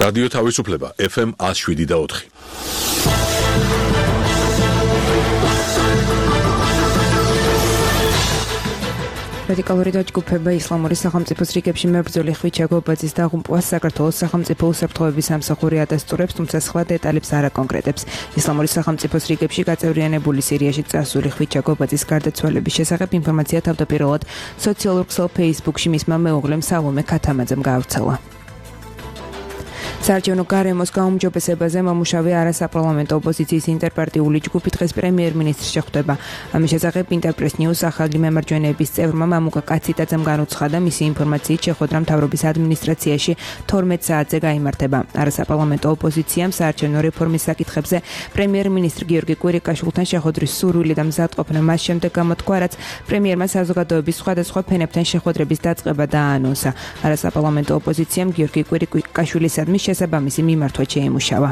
რადიო თავისუფლება FM 107.4. რადიკალური დაჯგუფება ისლამური სახელმწიფოს რიგებში მებრძოლი ხვიჩა გობაძის დაღუპვას საქართველოს სახელმწიფო უსაფრთხოების სამსახური ადასტურებს, თუმცა სხვა დეტალებს არ აკონკრეტებს. ისლამური სახელმწიფოს რიგებში გაწევრიანებული სირიაში წასული ხვიჩა გობაძის გარდაცვალების შესახებ ინფორმაცია თავდაპირველად სოციალურ ქსელ Facebook-ში მისმა მეუღლემ სალომე ქათამაძემ გაავრცელა. საარჩევნო გარემოს გაუმჯობესებაზე მომუშავე არასაპარლამენტო ოპოზიციის ინტერპარტიული ჯგუფი დღეს პრემიერ-მინისტრს შეხვდება. ამის შესახებ ინტერპრეს ნიუს ახალი მემარჯვენეების წევრმა მამუკა კაციტაძემ განუცხადა, მისი ინფორმაციით შეხვედრა მთავრობის ადმინისტრაციაში 12 საათზე გაიმართება. არასაპარლამენტო ოპოზიციამ საარჩევნო რეფორმის საკითხებზე პრემიერ-მინისტრ გიორგი კვირიკაშვილთან შეხვედრის სურვილი და მზადყოფნა მას შემდეგ გამოთქვა, რაც პრემიერმა საზოგადოების სხვადასხვა ფენებთან შეხვედრების დაწყება დააანონსა. არასაპარლამენტო ოპოზიციამ გიორგი კვირიკაშვილისადმი შესაბამისი მიმართვა შეიმუშავა.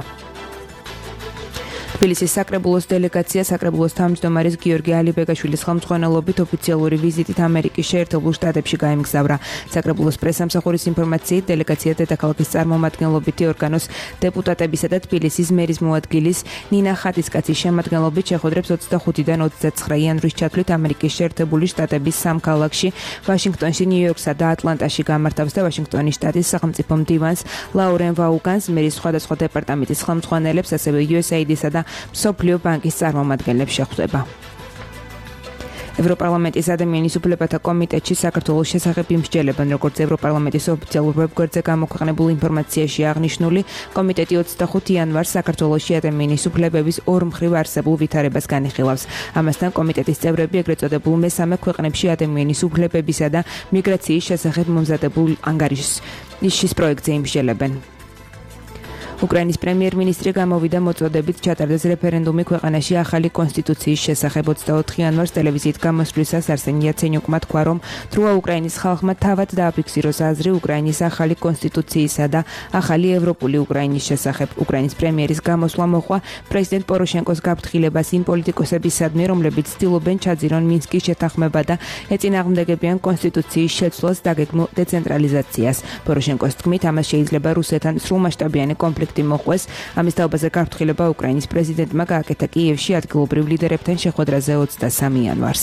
თბილისის საკრებულოს დელეგაცია საკრებულოს თავმჯდომარის გიორგი ალიბეგაშვილის ხელმძღვანელობით ოფიციალური ვიზიტით ამერიკის შეერთებულ შტატებში გაემგზავრა. საკრებულოს პრესამსახურის ინფორმაციით დელეგაცია დედაქალაქის წარმომადგენლობითი ორგანოს დეპუტატებისა და თბილისის მერის მოადგილის ნინა ხატისკაცის შემადგენლობით შეხვედრებს 25-დან 29 იანვრის ჩათვლით ამერიკის შეერთებული შტატების 3 ქალაქში, ვაშინგტონში, ნიუ-იორკსა და ატლანტაში გამართავს და ვაშინგტონის შტატის სახელმწიფო მდივანს ლაურენ ვაუგანს, მერის სხვადასხვა დეპარტამენტის ხელმძღვანელებს, ასევე USAID-სა და მსოფლიო ბანკის წარმომადგენლებს შეხვდება. ევროპარლამენტის ადამიანის უფლებათა კომიტეტში საქართველოს შესახებ იმსჯელებენ, როგორც ევროპარლამენტის ოფიციალურ ვებგვერდზე გამოქვეყნებულ ინფორმაციაში აღნიშნული, კომიტეტი 25 იანვარს საქართველოში ადამიანის უფლებების ორმხრივ არსებულ ვითარებას განიხილავს. ამასთან კომიტეტის წევრები ეგრეთ წოდებულ მესამე ქვეყნებში ადამიანის უფლებებისა და მიგრაციის შესახებ მომზადებულ ანგარიშის პროექტზე იმსჯელებენ. უკრაინის პრემიერ-მინისტრი გამოვიდა მოწოდებით ჩატარდეს რეფერენდუმი ქვეყანაში ახალი კონსტიტუციის შესახებ. 24 იანვარს ტელევიზიით გამოსვლისას არსენი იაცენიუკმა თქვა, რომ დროა უკრაინის ხალხმა თავად დააფიქსიროს აზრი უკრაინის ახალი კონსტიტუციისა და ახალი ევროპული უკრაინის შესახებ. უკრაინის პრემიერის გამოსვლა მოჰყვა პრეზიდენტ პოროშენკოს გაფრთხილებას იმ პოლიტიკოსებისადმი, რომლებიც ცდილობენ ჩაძირონ მინსკის შეთანხმება და ეწინააღმდეგებიან კონსტიტუციის შეცვლას დაგეგმილ დეცენტრალიზაციას. პოროშენკოს თქმით, ამას შეიძლება რუსეთთან სრულმასშტაბიანი კონფლიქტი მოყვეს. ამის თაობაზე გაფრთხილება უკრაინის პრეზიდენტმა გააკეთა კიევში ადგილობრივ ლიდერებთან შეხვედრაზე 23 იანვარს.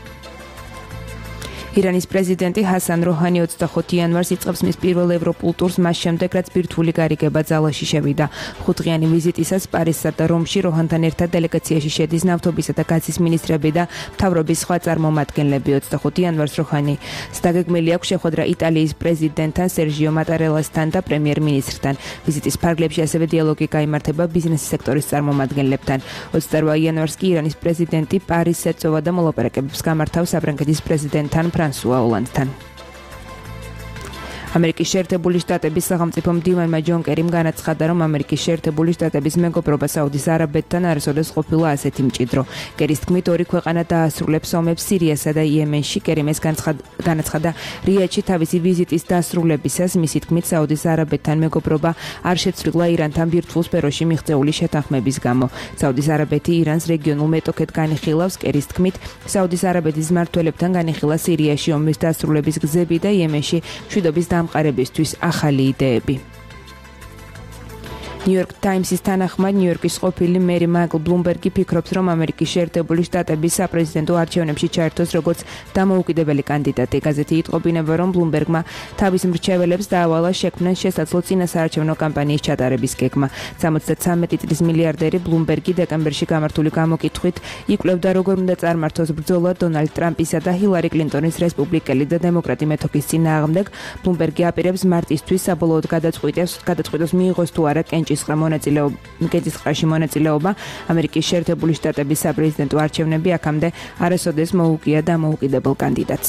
ირანის პრეზიდენტი ჰასან როჰანი 25 იანვარს იწყებს მის პირველ ევროპულ ტურს, მას შემდეგ რაც ბირთვული გარიგება ძალაში შევიდა. 5დღიანი ვიზიტისას პარიზსა და რომში როჰანთან ერთად დელეგაციაში შედის ნავთობისა და გაზის მინისტრები და მთავრობის სხვა წარმომადგენლები. 25 იანვარს როჰანი დაგეგმილი აქვს შეხვედრა იტალიის პრეზიდენტთან სერჟიო მატარელასთან და პრემიერ-მინისტრთან. ვიზიტის ფარგლებში ასევე დიალოგი გაიმართება ბიზნეს სექტორის წარმომადგენლებთან. 28 იანვარს კი ირანის პრეზიდენტი პარიზს ეწევა და მოლაპარაკებებს გამართავს საფრანგეთის პრეზიდენტთან ფრანსუა ოლანდთან. ამერიკის შეერთებული შტატების სახელმწიფო მდივანმა ჯონ კერიმ განაცხადა, რომ ამერიკის შეერთებული შტატების მეგობრობა საუდის არაბეთთან არასოდეს ყოფილა ასეთი მჭიდრო. კერის თქმით, ორი ქვეყანა დაასრულებს ომებს სირიასა და იემენში. კერიმ ეს განაცხადა რიადში თავისი ვიზიტის დასრულებისას. მისი თქმით, საუდის არაბეთთან მეგობრობა არ შეცვლილა ირანთან ბირთვულ სფეროში მიღწეული შეთანხმების გამო. საუდის არაბეთი ირანს რეგიონულ მეტოქედ განიხილავს. კერის თქმით, საუდის არაბეთის მმართველებთან განიხილა სირიაში ომის დასრულების გზები და იემენში მშვიდობის დამყარებისთვის ახალი იდეები. ნიუ-იორკ ტაიმსის თანახმად ნიუ-იორკის ყოფილი მერი მაიკლ ბლუმბერგი ფიქრობს, რომ ამერიკის შეერთებული შტატების საპრეზიდენტო არჩევნებში ჩაერთოს როგორც დამოუკიდებელი კანდიდატი. გაზეთი იტყობინება, რომ ბლუმბერგმა თავის მრჩეველებს დაავალა შექმნან შესაძლო წინასაარჩევნო კამპანიის ჩატარების გეგმა. 73 წლის მილიარდერი ბლუმბერგი დეკემბერში გამართული გამოკითხვით იკვლევდა, როგორ უნდა წარმართოს ბრძოლა დონალდ ტრამპისა და ჰილარი კლინტონის რესპუბლიკელი და დემოკრატი მეთოქის წინააღმდეგ. ბლუმბერგი აპირებს მარტისთვის საბოლოოდ გადაწყვიტოს მიიღოს თუ არა კენჭისყრაში მონაწილეობა. ამერიკის შეერთებული შტატების საპრეზიდენტო არჩევნები აქამდე არასოდეს მოუგია დამოუკიდებელ კანდიდატს.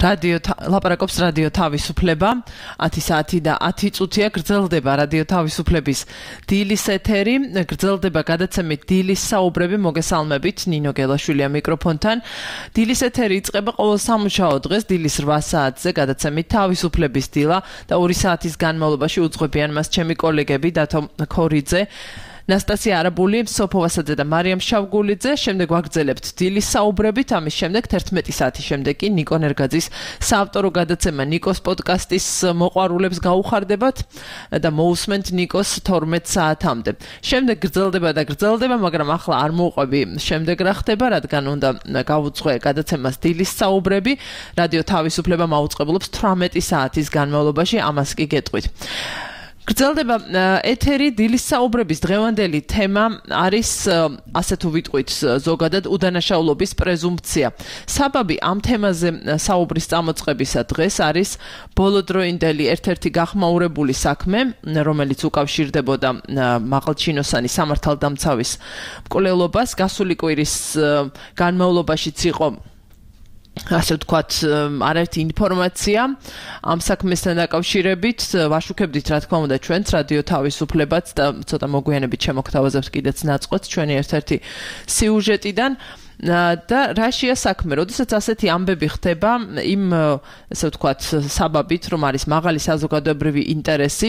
ლაპარაკობს რადიო თავისუფლება 10 საათი და 10 წუთია გრძელდება რადიო თავისუფლების დილის ეთერი გრძელდება გადაცემით დილის საუბრები მოგესალმებით ნინო გელაშვილია მიკროფონთან დილის ეთერი იწყება ყოველ სამუშაო დღეს დილის 8 საათზე გადაცემით თავისუფლების დილა და 2 საათის განმავლობაში უძღვებიან მას ჩემი კოლეგები დათო ქორიძე ნასტასია არაბული, სოფო ვასაძე და მარიამ შავგულიძე, შემდეგ ვაგრძელებთ დილის საუბრებით, ამის შემდეგ 11 საათის შემდეგ კი ნიკო ნერგაძის საავტორო გადაცემა ნიკოს პოდკასტის მოყვარულებს გაუხარდებათ და მოусმენთ ნიკოს 12 საათამდე. შემდეგ გრძელდება, მაგრამ ახლა არ მოვყვები შემდეგ რა ხდება, რადგან უნდა გავუძღვე გადაცემას დილის საუბრები. რადიო თავისუფლება მაუწყებლობს 18 საათის განმავლობაში, ამას კი გეტყვით. გრძელდება ეთერი დილის საუბრების დღევანდელი თემა არის ასე თუ ვიტყვით ზოგადად უდანაშაულობის პრეზუმპცია. საბაბი ამ თემაზე საუბრის წამოწყებისა დღეს არის ბოლოდროინდელი ერთ-ერთი გახმაურებული საქმე, რომელიც უკავშირდებოდა მაღალჩინოსანი სამართალდამცავის მკვლელობას. გასული კვირის განმავლობაშიც იყო ასე ვთქვათ, არაერთი ინფორმაცია ამ საქმესთან დაკავშირებით ვაშუქებდით რა თქმა უნდა ჩვენც რადიო თავისუფლებაც და ცოტა მოგვიანებით შემოგთავაზებთ კიდეც ნაწყვეტს ჩვენი ერთ-ერთი სიუჟეტიდან და რაშია საქმე, როდესაც ასეთი ამბები ხდება იმ ასე ვთქვათ საბაბით, რომ არის მაღალი საზოგადოებრივი ინტერესი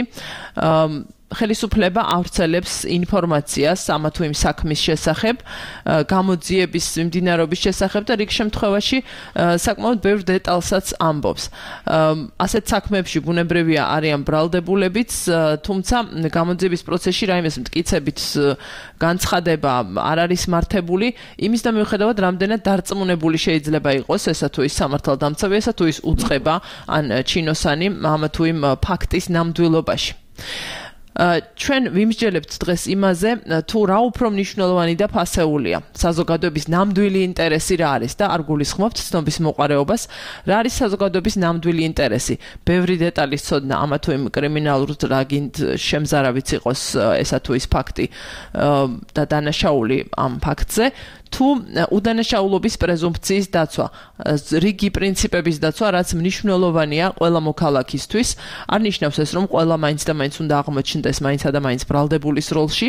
ხელისუფლება ავრცელებს ინფორმაციას ამა თუ იმ საქმის შესახებ, გამოძიების მიმდინარეობის შესახებ და რიგ შემთხვევაში საკმაოდ ბევრ დეტალსაც ამბობს. ასეთ საქმეებში ბუნებრივია არიან ბრალდებულებიც, თუმცა გამოძიების პროცესში რაიმეს მტკიცებით განცხადება არ არის მართებული, იმის და მიუხედავად რამდენად დარწმუნებული შეიძლება იყოს ესა თუ ის სამართალდამცავი, ესა თუ ის უწყება ან ჩინოსანი ამა თუ იმ ფაქტის ნამდვილობაში. ჩვენ ვიმსჯელებთ დღეს იმაზე, თუ რა უფრო მნიშვნელოვანი და ფასეულია. საზოგადოების ნამდვილი ინტერესი რა არის და არ გულისხმობთ ცნობის მოყარეობას, რა არის საზოგადოების ნამდვილი ინტერესი. ბევრი დეტალის ცოდნა ამა თუ იმ კრიმინალურ რაგინდ შემზარავიც იყოს ესა თუ ის ფაქტი და დანაშაული ამ ფაქტზე. თუ უდანაშაულობის პრეზუმპციის დაცვა, რიგი პრინციპების დაცვა, რაც მნიშვნელოვანია ყველა მოქალაქისთვის, არ ნიშნავს ეს, რომ ყველა მაინც და მაინც უნდა აღმოჩნდეს მაინც და მაინც ბრალდებულის როლში.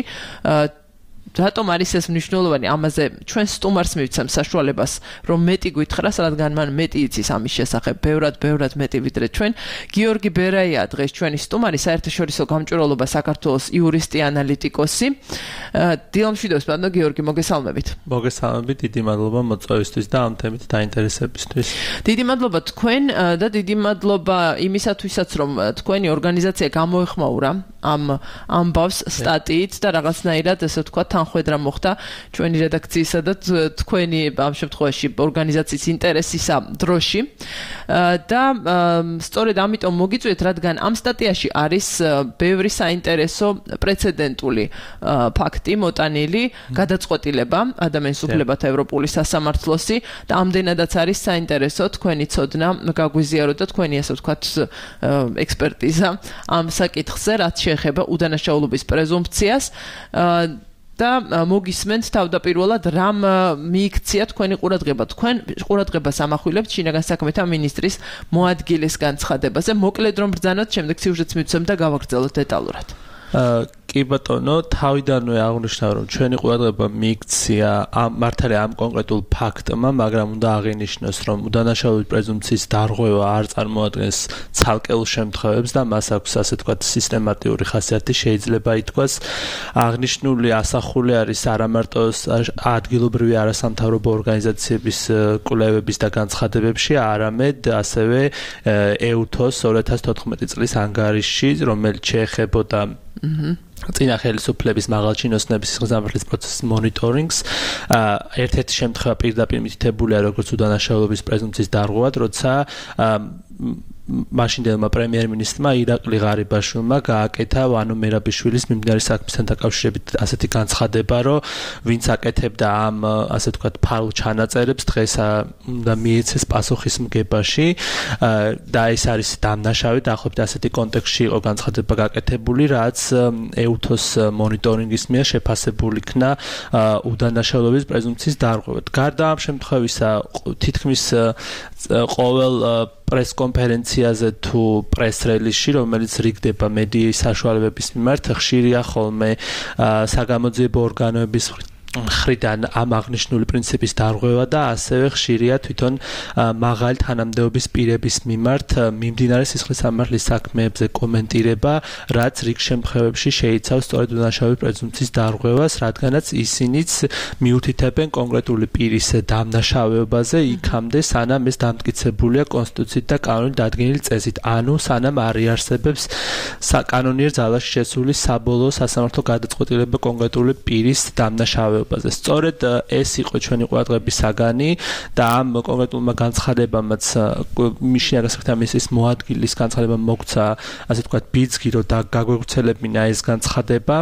რატომ არის ეს მნიშვნელოვანი? ამაზე ჩვენ სტუმარს მივცემ საშუალებას, რომ მეტი გვითხრას, რადგან მან მეტი იცის ამის შესახებ, ბევრად მეტი ვიდრე ჩვენ. გიორგი ბერაია დღეს ჩვენი სტუმარი, საერთაშორისო გამჭვირვალობა საქართველოს იურისტი ანალიტიკოსი. დილამშვიდობს, ბატონო გიორგი, მოგესალმებით. მოგესალმებით, დიდი მადლობა მოწვევისთვის და ამ თემით დაინტერესებისთვის. დიდი მადლობა თქვენ და დიდი მადლობა იმისათვისაც, რომ თქვენი ორგანიზაცია გამოეხმაურა ამ ამბავს სტატიით და რაღაცნაირად ესე ვთქვათ თანხვედრა მოხდა ჩვენი რედაქციისა და თქვენი ამ შემთხვევაში ორგანიზაციის ინტერესისა დროში და სწორედ ამიტომ მოგიწვიეთ, რადგან ამ სტატიაში არის ბევრი საინტერესო პრეცედენტული ფაქტი მოტანილი, გადაწყვეტილება ადამიანის უფლებათა ევროპული სასამართლოსი და ამდენადაც არის საინტერესო თქვენი ცოდნა გაგვიზიაროთ და თქვენი ასე ვთქვათ ექსპერტიზა ამ საკითხზე, რაც შეეხება უდანაშაულობის პრეზუმპციას და მოგისმენთ თავდაპირველად რამ მიიქცია თქვენი ყურადღება. თქვენ ყურადღებას ამახვილებთ შინაგან საქმეთა მინისტრის მოადგილის განცხადებაზე. მოკლედ რომ ბრძანოთ, შემდეგ სიუჟეტს მივცემ და გავაგრძელოთ დეტალურად. კი ბატონო, თავიდანვე აღნიშნავ, რომ ჩვენი ყურადღება მიიქცია მართალია ამ კონკრეტულ ფაქტმა, მაგრამ უნდა აღინიშნოს, რომ უდანაშაულობის პრეზუმპციის დარღვევა არ წარმოადგენს ცალკეულ შემთხვევებს და მას აქვს ასე ვთქვათ სისტემატიური ხასიათი, შეიძლება ითქვას. აღნიშნული ასახული არის არა მარტო ადგილობრივი არასამთავრობო ორგანიზაციების კვლევების და განცხადებებში, არამედ ასევე EUTHOS 2014 წლის ანგარიშში, რომელიც შეეხებოდა წინა ხელისუფლების მაღალჩინოსნების სისხლისამართლის პროცესის მონიტორინგს. ერთ-ერთი შემთხვევა პირდაპირ მითითებულია როგორც უდანაშაულობის პრეზუმპციის დარღვევად, როცა მაშინდელმა პრემიერ-მინისტრმა ირაკლი ღარიბაშვილმა გააკეთა ანუ მერაბიშვილის მიმდინარე საქმისთან დაკავშირებით ასეთი განცხადება, რომ ვინც აკეთებდა ამ ასე ვთქვათ ფარულ ჩანაწერებს დღეს უნდა მიეცეს პასუხისმგებაში და ეს არის დამნაშავე დაახლოებით ასეთი კონტექსტში იყო განცხადება გაკეთებული, რაც EUTHOS მონიტორინგის მიერ შეფასებული იქნა უდანაშაულობის პრეზუმპციის დარღვევად. გარდა ამ შემთხვევისა თითქმის ყოველ პრესკონფერენციაზე თუ პრეს-რელიზში, რომელიც რიგდება მედიის საშუალებების მიმართ, ხშირია ხოლმე საგამოძიებო ორგანოების მხრიდან ამ აღნიშნული პრინციპის დარღვევა და ასევე ხშირია თვითონ მაღალი თანამდებობის პირების მიმართ მიმდინარე სისხლის სამართლის საქმეებზე კომენტირება, რაც რიგ შემთხვევებში შეიცავს სწორედ უდანაშაულობის პრეზუმპციის დარღვევას, რადგანაც ისინიც მიუთითებენ კონკრეტული პირის დამნაშავეობაზე იქამდე, სანამ ეს დამტკიცებულია კონსტიტუციით და კანონით დადგენილი წესით, ანუ სანამ არ იარსებებს საკანონიერ ძალაში შესული საბოლოო სასამართლო გადაწყვეტილება კონკრეტული პირის დამნაშავეობაზე. სწორედ ეს იყო ჩვენი ყურადღების საგანი და ამ კონკრეტულმა განცხადებამაც შინაგან მინისტრის მოადგილის განცხადება მოგცა, ასე ვთქვათ, ბიძგი, რომ გაგვევრცელებინა ეს განცხადება.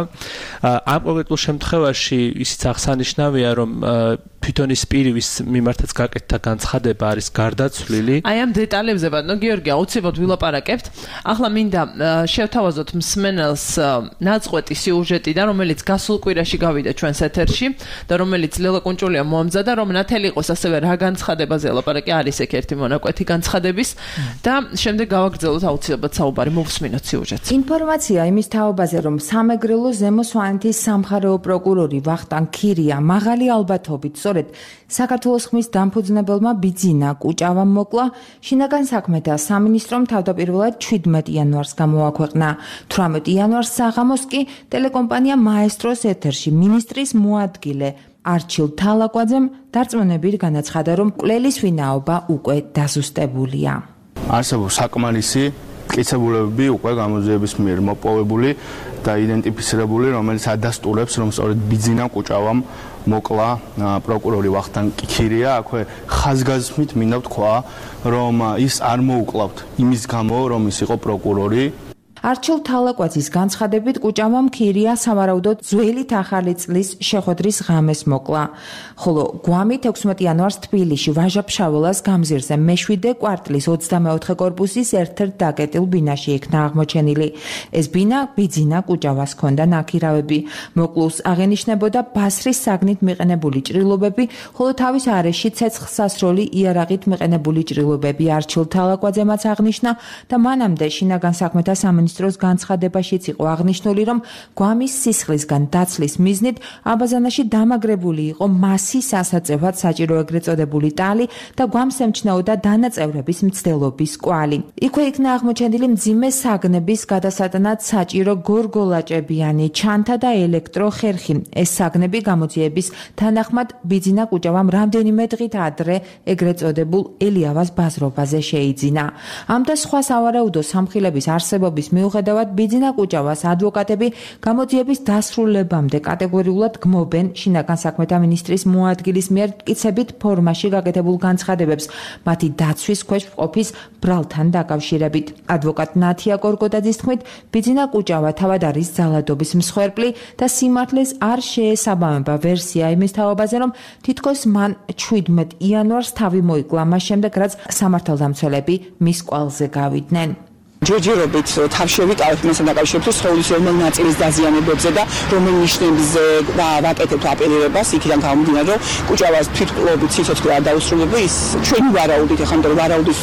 ამ კონკრეტულ შემთხვევაში ისიც აღსანიშნავია, რომ თვითონ ის პირის მიმართაც გაკეთდა განცხადება არის გარდაცვლილი. აი ამ დეტალებზე ბატონო გიორგი, აუცილებლად ვილაპარაკებთ. ახლა მინდა შევთავაზოთ მსმენელს ნაწყვეტი სიუჟეტიდან, რომელიც გასულ კვირაში გავიდა ჩვენს ეთერში და რომელიც ლელა კუნჭულია მოამზადა, რომ ნათელი იყოს ასევე რა განცხადებაზე ლაპარაკი, არის ეგ ერთი მონაკვეთი განცხადების და შემდეგ გავაგრძელოთ აუცილებლად საუბარი, მოვსმინოთ სიუჟეტს. ინფორმაცია იმის თაობაზე, რომ სამეგრელო ზემო სვანეთის სამხარეო პროკურორი ვახტანგ ქირია მაღალი ალბათობით სწორედ საქართველოს ხმის დამფუძნებელმა ბიძინა კუჭავამ მოკლა, შინაგან საქმეთა სამინისტრომ თავდაპირველად 17 იანვარს გამოაქვეყნა. 18 იანვარს საღამოს კი ტელეკომპანია მაესტროს ეთერში მინისტრის მოადგილე არჩილ თალაკვაძემ დარწმუნებით განაცხადა, რომ მკვლელის ვინაობა უკვე დაზუსტებულია. არსებობს საკმარისი მტკიცებულებები უკვე გამოძიების მიერ მოპოვებული და იდენტიფიცირებული, რომელიც ადასტურებს, რომ სწორედ ბიძინა კუჭავამ მოკლა პროკურორი ვახტანგ ქირია. აქვე ხაზგასმით მინდა ვთქვა, რომ ის არ მოუკლავთ იმის გამო, რომ ის იყო პროკურორი. არჩილ თალაკვაძის განცხადებით კუჭავამ ქირია სავარაუდოდ ძველი ახალი წლის შეხვედრის ღამეს მოკლა, ხოლო გვამით 16 იანვარს თბილისში ვაჟა-ფშაველას გამზირზე მე-7 კვარტლის 24 კორპუსის ერთ-ერთ დაკეტილ ბინაში იქნა აღმოჩენილი. ეს ბინა ბიძინა კუჭავას ჰქონდა ნაქირავები. მოკლულს აღენიშნებოდა ბასრის საგნით მიყენებული ჭრილობები, ხოლო თავის არეში ცეცხლსასროლი იარაღით მიყენებული ჭრილობები. არჩილ თალაკვაძემაც აღნიშნა და მანამდე შინაგან საქმეთა სამინისტროს განცხადებაშიც იყო აღნიშნული, რომ გვამის სისხლისგან დაცლის მიზნით აბაზანაში დამაგრებული იყო მასის ასაწევად საჭირო ეგრეთ წოდებული ტალი და გვამს ემჩნეოდა დანაწევრების მცდელობის კვალი. იქვე იქნა აღმოჩენილი მძიმე საგნების გადასატანად საჭირო გორგოლაჭებიანი ჩანთა და ელექტროხერხი. ეს საგნები გამოძიების თანახმად ბიძინა კუჭავამ რამდენიმე დღით ადრე ეგრეთ წოდებულ ელიავას ბაზრობაზე შეიძინა. ამ და სხვა სავარაუდო სამხილების არსებობის მიუხედავად ბიძინა კუჭავას ადვოკატები გამოძიების დასრულებამდე კატეგორიულად გმობენ შინაგან საქმეთა მინისტრის მოადგილის მიერ მტკიცებით ფორმაში გაკეთებულ განცხადებებს მათი დაცვის ქვეშ ყოფის ბრალთან დაკავშირებით. ადვოკატ ნათია კორკოტაძის თქმით, ბიძინა კუჭავა თავად არის ძალადობის მსხვერპლი და სიმართლეს არ შეესაბამება ვერსია იმის თაობაზე, რომ თითქოს მან 17 იანვარს თავი მოიკლა, მას შემდეგ რაც სამართალდამცველები მის კვალზე გავიდნენ. ჯერჯერობით თავშევით იმასთან დაკავშირებით სხეულის რომელ ნაწილის დაზიანებებზე და რომელ ნიშნებზე ვაკეთებთ აპელირებას, იქიდან გამომდინარე, რომ კუჭავას თვითმკვლელობით სიცოცხლე არ დაუსრულებია, ის ჩვენი ვარაუდით, ახლა ვარაუდის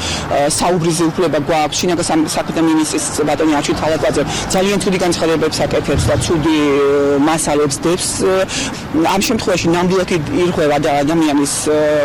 საუბრიზე უფლება გვაქვს შინაგან საქმეთა მინისტრის ბატონი არჩილ თალაკვაძე ძალიან ცუდი განცხადებებს აკეთებს და ცუდი მასალებს დებს. ამ შემთხვევაში ნამდვილად ირღვევა ადამიანის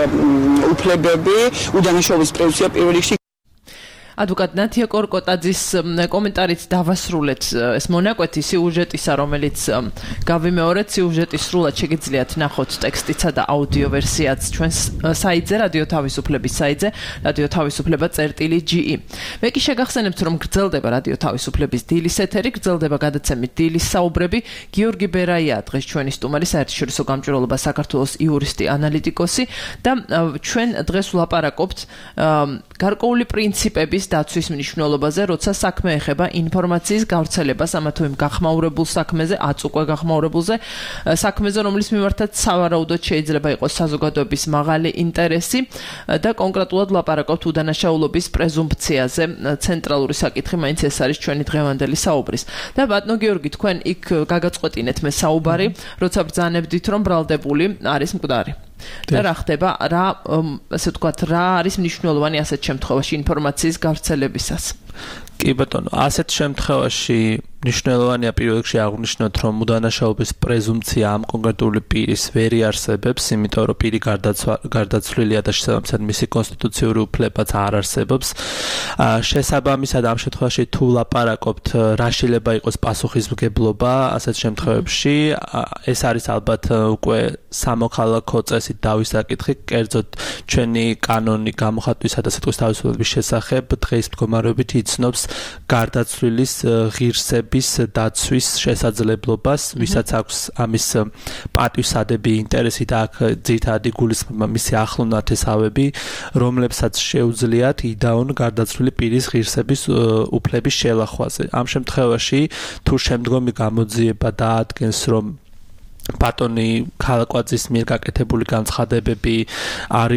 უფლებები, უდანაშაულობის პრეზუმპცია პირველ რიგში. ადვოკატ ნათია კორკოტაძის კომენტარით დავასრულეთ ეს მონაკვეთი სიუჟეტისა, რომელიც გავიმეორეთ. სიუჟეტის სრულად შეგიძლიათ ნახოთ ტექსტიცა და აუდიო ვერსიაც ჩვენს საიტზე, რადიო თავისუფლების საიტზე, რადიო თავისუფლება.ge. მე კი შეგახსენებთ, რომ გრძელდება რადიო თავისუფლების დილის ეთერი, გრძელდება გადაცემით დილის საუბრები. გიორგი ბერაია დღეს ჩვენი სტუმარი, საერთაშორისო გამჭვირვალობა საქართველოს იურისტი, ანალიტიკოსი და ჩვენ დღეს ვლაპარაკობთ გარკვეული პრინციპების დაცვის მნიშვნელობაზე, როცა საქმე ეხება ინფორმაციის გავრცელებას ამა თუ იმ გახმაურებულ საქმეზე, აწუყვე გახმაურებულზე, საქმეზე, რომლის მიმართაც სავარაუდოდ შეიძლება იყოს საზოგადოების მაღალი ინტერესი და კონკრეტულად ლაპარაკობთ უდანაშაულობის პრეზუმფციაზე. ცენტრალური საკითხი მაინც ეს არის ჩვენი დღევანდელი საუბრის. და ბატონო გიორგი, თქვენ იქ გაგაწყვეტინეთ მე საუბარი, როცა ბრძანებდით, რომ ბრალდებული არის მკვდარი. და რა ხდება, ასე ვთქვათ, რა არის მნიშვნელოვანი ასეთ შემთხვევაში ინფორმაციის გავრცელებისას? კი ბატონო, ასეთ შემთხვევაში მნიშვნელოვანია პირველ რიგში აღვნიშნოთ, რომ უდანაშაულობის პრეზუმფცია ამ კონკრეტული პირის ვერ იარსებებს, იმიტომ რომ პირი გარდაცვლილია და შესაბამისად მისი კონსტიტუციური უფლებაც არ არსებობს. შესაბამისად ამ შემთხვევაში თუ ლაპარაკობთ, რა შეიძლება იყოს პასუხისმგებლობა ასეთ შემთხვევებში, ეს არის ალბათ უკვე სამოქალაქო წესით დავის საკითხი, კერძოდ ჩვენი კანონი გამოხატვისა და სიტყვის თავისუფლების შესახებ დღეს მდგომარეობით იცნობს გარდაცვლილის ღირსების დაცვის შესაძლებლობას, ვისაც აქვს ამის პატივსადები ინტერესი და აქ ძირითადად იგულისხმება მისი ახლო ნათესავები, რომლებსაც შეუძლიათ იდაონ გარდაცვლილი პირის ღირსების უფლების შელახვაზე. ამ შემთხვევაში თუ შემდგომი გამოძიება დაადგენს, რომ ბატონი ქალაკვაძის მიერ გაკეთებული განცხადებები არ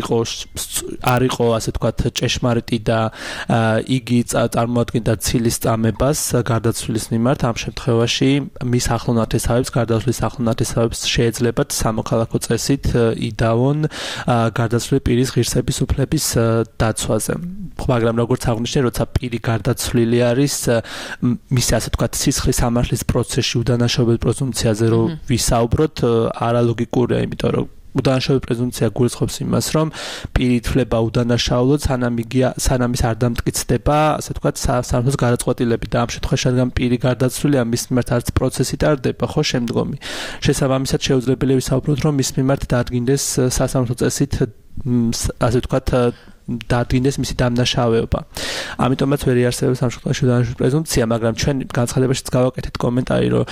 იყო ასე ვთქვათ ჭეშმარიტი და იგი წარმოადგენდა ცილის წამებას გარდაცვლილის მიმართ, ამ შემთხვევაში მის ახლო ნათესავებს, გარდაცვლის ახლო ნათესავებს შეეძლებათ სამოქალაქო წესით იდაონ გარდაცვლილი პირის ღირსების უფლების დაცვაზე. მაგრამ როგორც აღვნიშნე, როცა პირი გარდაცვლილი არის, მისი ასე ვთქვათ სისხლის სამართლის პროცესში უდანაშაულობის პრეზუმფციაზე რო ვისაუბროთ, არალოგიკურია, იმიტომ რომ უდანაშაულობის პრეზუმფცია გულისხმობს იმას, რომ პირი ითვლება უდანაშაულოდ, სანამ ის არ დამტკიცდება, ასე ვთქვათ, სამართლის გადაწყვეტილებით და ამ შემთხვევაში, რადგან პირი გარდაცვლილია, მის მიმართ არც პროცესი ტარდება, ხო, შემდგომი. შესაბამისად, შეუძლებელია ვისაუბროთ, რომ მის მიმართ დადგინდეს სასამართლო წესით, ასე ვთქვათ, დადგინდეს მისი დამნაშავეობა. ამიტომაც ვერ იარსებებს ამ შემთხვევაში უდანაშაულობის პრეზუმფცია, მაგრამ ჩვენ განცხადებაშიც გავაკეთეთ კომენტარი, რომ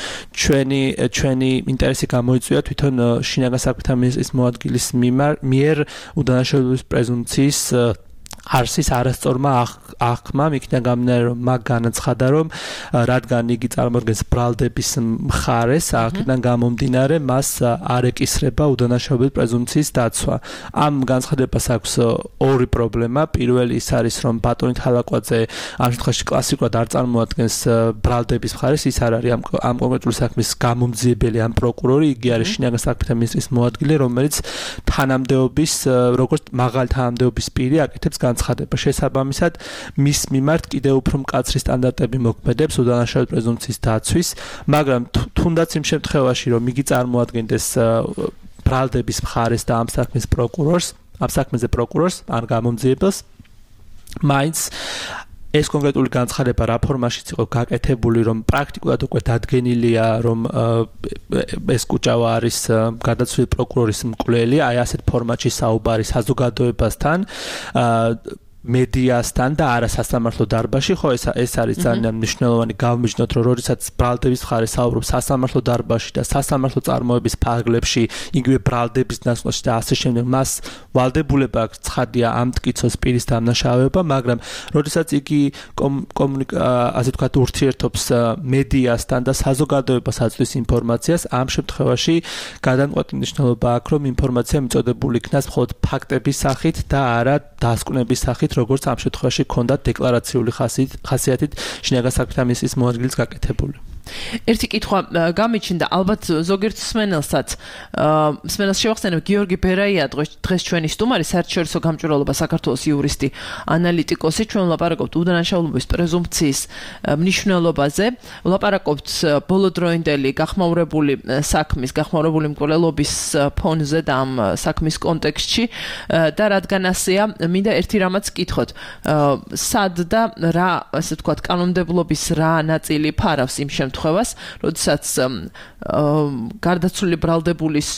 ჩვენი ინტერესი გამოიწვია თვითონ შინაგან საქმეთა მინისტრის მოადგილის მიერ უდანაშაულობის პრეზუმფციის არსის არასწორმა აღქმა, იქიდან გამომდინარე, რომ მაგ განაცხადა, რომ რადგან იგი წარმოადგენს ბრალდების მხარეს, აქედან გამომდინარე, მას არ ეკისრება უდანაშაულობის პრეზუმფციის დაცვა. ამ განცხადებას აქვს ორი პრობლემა. პირველი ის არის, რომ ბატონი თალაკვაძე ამ შემთხვევაში კლასიკურად არ წარმოადგენს ბრალდების მხარეს, ის არ არის ამ კონკრეტული საქმის გამომძიებელი, ამ პროკურორი, იგი არის შინაგან საქმეთა მინისტრის მოადგილე, რომელიც თანამდებობის, როგორც მაღალი თანამდებობის პირი აკეთებს განცხადება. შესაბამისად, მის მიმართ კიდევ უფრო მკაცრი სტანდარტები მოქმედებს უდანაშაულობის პრეზუმფციის დაცვის, მაგრამ თუნდაც იმ შემთხვევაში, რომ იგი წარმოადგენდეს ბრალდების მხარეს და ამ საქმეზე პროკურორს, ან გამომძიებელს, მაინც ეს კონკრეტული განცხადება რა ფორმაშიც იყო გაკეთებული, რომ პრაქტიკულად უკვე დადგენილია, რომ ეს კუჭავა არის გარდაცვლილი პროკურორის მკვლელი, აი ასეთ ფორმატში საუბარი საზოგადოებასთან, მედიასთან და არა სასამართლო დარბაზში, ხო ეს არის ძალიან მნიშვნელოვანი გავმიჯნოთ, რომ როდესაც ბრალდების მხარეს საუბრობს სასამართლო დარბაზში და სასამართლო წარმოების ფარგლებში, იგივე ბრალდების ნაცვლში და ასე შემდეგ, მას ვალდებულება აქვს ცხადია ამტკიცოს პირის დამნაშავეობა, მაგრამ როდესაც იგი ასე ვთქვათ ურთიერთობს მედიასთან და საზოგადოებას აწვდის ინფორმაციას, ამ შემთხვევაში გადამყვეტი მნიშვნელობა აქვს, რომ ინფორმაცია მიწოდებული იქნას მხოლოდ ფაქტების სახით და არა დასკვნების სახით, როგორც ამ შემთხვევაში ჰქონდათ დეკლარაციული ხასიათით შინაგან საქმეთა მინისტრის მოადგილის გაკეთებული. ერთი კითხვა გამიჩნდა, ალბათ ზოგიერთ მსმენელსაც შევახსენებ, გიორგი ბერაია დღეს ჩვენი სტუმარი, საერთაშორისო გამჭვირვალობა საქართველოს იურისტი, ანალიტიკოსი, ჩვენ ვლაპარაკობთ უდანაშაულობის პრეზუმფციის მნიშვნელობაზე, ვლაპარაკობთ ბოლოდროინდელი გახმაურებული მკვლელობის ფონზე და ამ საქმის კონტექსტში და რადგან ასეა, მინდა ერთი რამაც კითხოთ, სად და რა, ასე ვთქვათ, კანონმდებლობის რა ნაწილი ფარავს იმ შემთხვევას, როდესაც გარდაცვლილი ბრალდებულის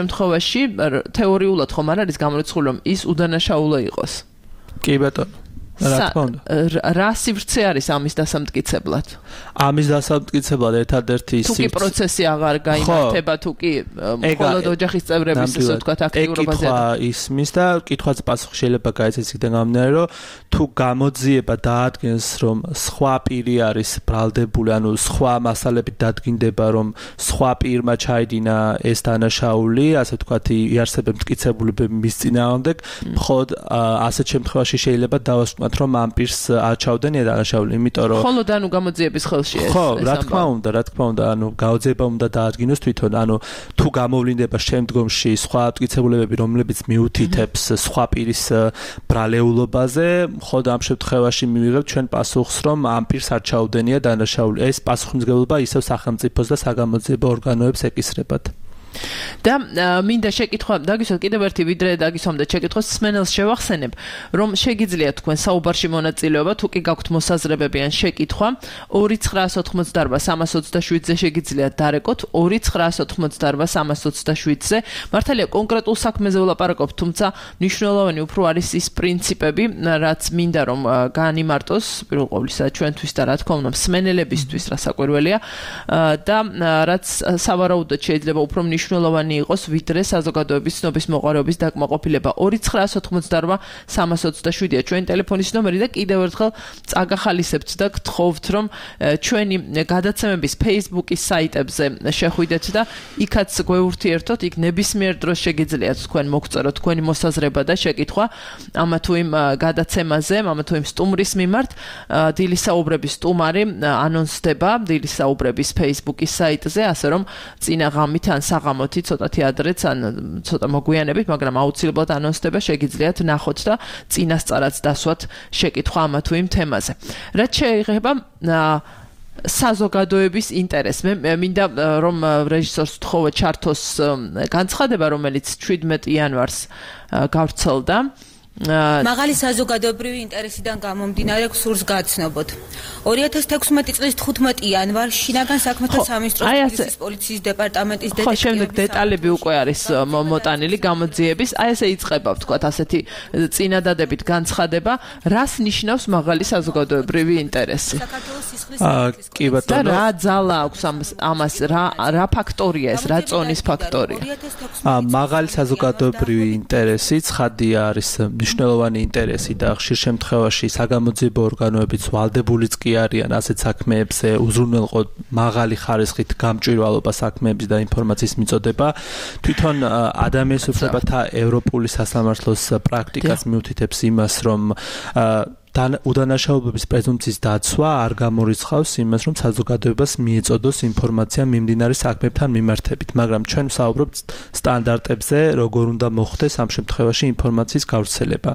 შემთხვევაში თეორიულად ხომ არ არის გამორიცხული, რომ ის უდანაშაულო იყოს? კი ბატონო. რა სივრცე არის ამის დასამტკიცებლად? ამის დასამტკიცებლად ერთადერთი თუ კი პროცესი აღარ გაიმართება, თუ კი მხოლოდ ოჯახის წევრების ისე ვთქვათ აქტიურობაზე ისმის და კითხვაც პასუხი შეიძლება გაიცეს იქიდან გამომდინარე, რომ თუ გამოძიება დაადგენს, რომ სხვა პირი არის ბრალდებული, ანუ სხვა მასალებით დადგინდება, რომ სხვა პირმა ჩაიდინა ეს დანაშაული, ასე ვთქვათ, იარსებებს მტკიცებულებები მის წინააღმდეგ, მხოლოდ ასეთ შემთხვევაში შეიძლება დავასვათ რომ ამ პირს არჩევდნენ დანაშაული, იმიტომ რომ მხოლოდ ანუ გამოძიების ხელში ეს. ხო, რა თქმა უნდა, ანუ გამოძიება უნდა დაადგინოს თვითონ, ანუ თუ გამოვლინდება შემდგომში სხვა მტკიცებულებები, რომლებიც მიუთითებს სხვა პირის ბრალეულობაზე, მხოლოდ ამ შემთხვევაში მივიღებთ ჩვენ პასუხს, რომ ამ პირს არჩევდენია დანაშაული. ეს პასუხისმგებლობა ისევ სახელმწიფოს და საგამოძიებო ორგანოებს ეკისრებათ. და მინდა შეკითხვა დაგისვათ კიდევ ერთი ვიდრე დაგისვამ და შეკითხოს სმენელს შევახსენებ რომ შეგიძლიათ თქვენ საუბარში მონაწილეობა თუ კი გაქვთ მოსაზრებები ან შეკითხვა 2988327-ზე შეგიძლიათ დარეკოთ 2988327-ზე მართალია კონკრეტულ საქმეზე ვლაპარაკობთ თუმცა მნიშვნელოვანი უფრო არის ის პრინციპები რაც მინდა რომ გაანიმარტოს პირველ ყოვლისა ჩვენთვის და რა თქმა უნდა მსმენელებისთვის რასაკვირველია და რაც სავარაუდოდ შეიძლება უფრო მნიშვნელოვანი იყოს ვიდრე საზოგადოების ცნობის მოყარების დაკმაყოფილება 2988327-ია ჩვენი ტელეფონის ნომერი და კიდევ ერთხელ წაგახალისებთ და გთხოვთ რომ ჩვენი გადაცემების Facebook-ის საიტებზე შეხვიდეთ და იქაც გვეურთიერთოთ იქ ნებისმიერ დროს შეგიძლიათ თქვენ მოგწეროთ თქვენი მოსაზრება და შეკითხვა ამა თუ იმ გადაცემაზე ამა თუ იმ სტუმრის მიმართ დილის საუბრების სტუმარი ანონსდება დილის საუბრების Facebook-ის საიტზე ასე რომ წინა ღამით ან საღამოთი ცოტათი ადრეც ან ცოტა მოგვიანებით, მაგრამ აუცილებლად ანონსდება, შეგიძლიათ ნახოთ და წინასწარაც დასვათ შეკითხვა ამა თუ იმ თემაზე. რაც შეეხება საზოგადოების ინტერესს. მე მინდა რომ რეჟისორს ვთხოვე ჩართოს განცხადება, რომელიც 17 იანვარს გავრცელდა. მაღალი საზოგადოებრივი ინტერესიდან გამომდინარე გსურს გაცნობოთ. 2016 წლის 15 იანვარს შინაგან საქმეთა სამინისტროს პოლიციის დეპარტამენტის დეტექტივები შემდეგ დეტალები უკვე არის მოტანილი გამოძიების. აი ესე იწყება ვთქვათ ასეთი წინადადებით განცხადება, რას ნიშნავს მაღალი საზოგადოებრივი ინტერესი. კი ბატონო. და რა ძალა აქვს ამას რა ფაქტორია ეს, რა წონის ფაქტორია? მაღალი საზოგადოებრივი ინტერესი ცხადია არის მნიშვნელოვანი ინტერესი და ხშირ შემთხვევაში საგამოძიებო ორგანოებიც ვალდებულიც კი არიან ასეთ საქმეებზე უზრუნველყო მაღალი ხარისხით გამჭვირვალობა საქმეების და ინფორმაციის მიწოდება. თვითონ ადამიანის უფლებათა ევროპული სასამართლოს პრაქტიკაც მიუთითებს იმას, რომ უდანაშაულობის პრეზუმპციის დაცვა არ გამორიცხავს იმას, რომ საზოგადოებას მიეწოდოს ინფორმაცია მიმდინარე საქმეებთან მიმართებით, მაგრამ ჩვენ ვსაუბრობთ სტანდარტებზე, როგორ უნდა მოხდეს ამ შემთხვევაში ინფორმაციის გავრცელება.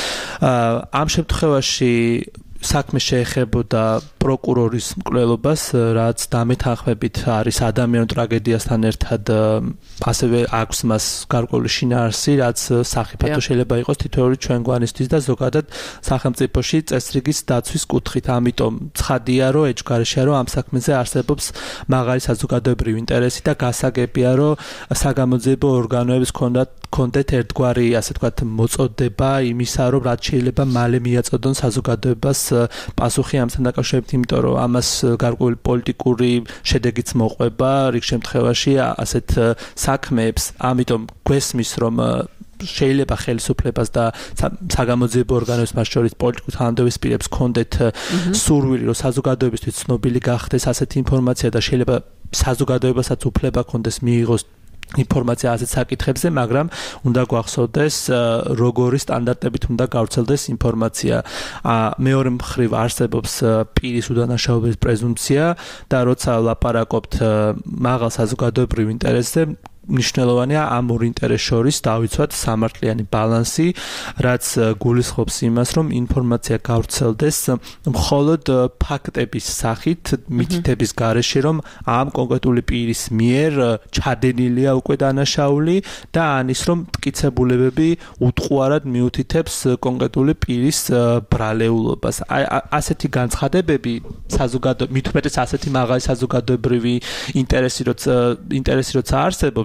ამ შემთხვევაში საქმე შეეხებოდა პროკურორის მკვლელობას, რაც დამეთანხმებით არის ადამიანურ ტრაგედიასთან ერთად ასევე აქვს მას გარკვეული შინაარსი, რაც სახიფათო შეიძლება იყოს თითოეული ჩვენგვანისთვის და ზოგადად სახელმწიფოში წესრიგის დაცვის კუთხით. ამიტომ ცხადია, რომ ეჭვგარეშეა, რომ ამ საქმეზე არსებობს მაღალი საზოგადოებრივი ინტერესი და გასაგებია, რომ საგამოძიებო ორგანოებს კონდეთ ერთგვარი, ასე ვთქვათ, მოწოდება იმისა, რომ რაც შეიძლება მალე მიაწოდონ საზოგადოებას პასუხი ამასთან დაკავშირებით, იმიტომ რომ ამას გარკვეული პოლიტიკური შედეგიც მოყვება რიგ შემთხვევაში ასეთ საქმეებს. ამიტომ გვესმის, რომ შეიძლება ხელისუფლებას და საგამოძიებო ორგანოებს მას შორის პოლიტიკურ თანამდებობისპირებს კონდეთ სურვილი, რომ საზოგადოებისთვის ცნობილი გახდეს ასეთი ინფორმაცია და შეიძლება საზოგადოებასაც უფლება კონდეს მიიღოს ინფორმაცია ასეთ საკითხებზე, მაგრამ უნდა გვახსოვდეს როგორი სტანდარტებით უნდა გავრცელდეს ინფორმაცია. მეორე მხრივ არსებობს პირის უდანაშაულობის პრეზუმპცია და როცა ლაპარაკობთ მაღალ საზოგადოებრივ ინტერესზე, მნიშვნელოვანია ამ ორ ინტერესს შორის დავიცვათ სამართლიანი ბალანსი, რაც გულისხმობს იმას, რომ ინფორმაცია გავრცელდეს მხოლოდ ფაქტების სახით, მითითების გარეშე, რომ ამ კონკრეტული პირის მიერ ჩადენილია უკვე დანაშაული და ანის, რომ მტკიცებულებები უტყუარად მიუთითებს კონკრეტული პირის ბრალეულობას. ასეთი განცხადებები მით უმეტეს ასეთი მაღალი საზოგადოებრივი ინტერესი როცა არსებობს,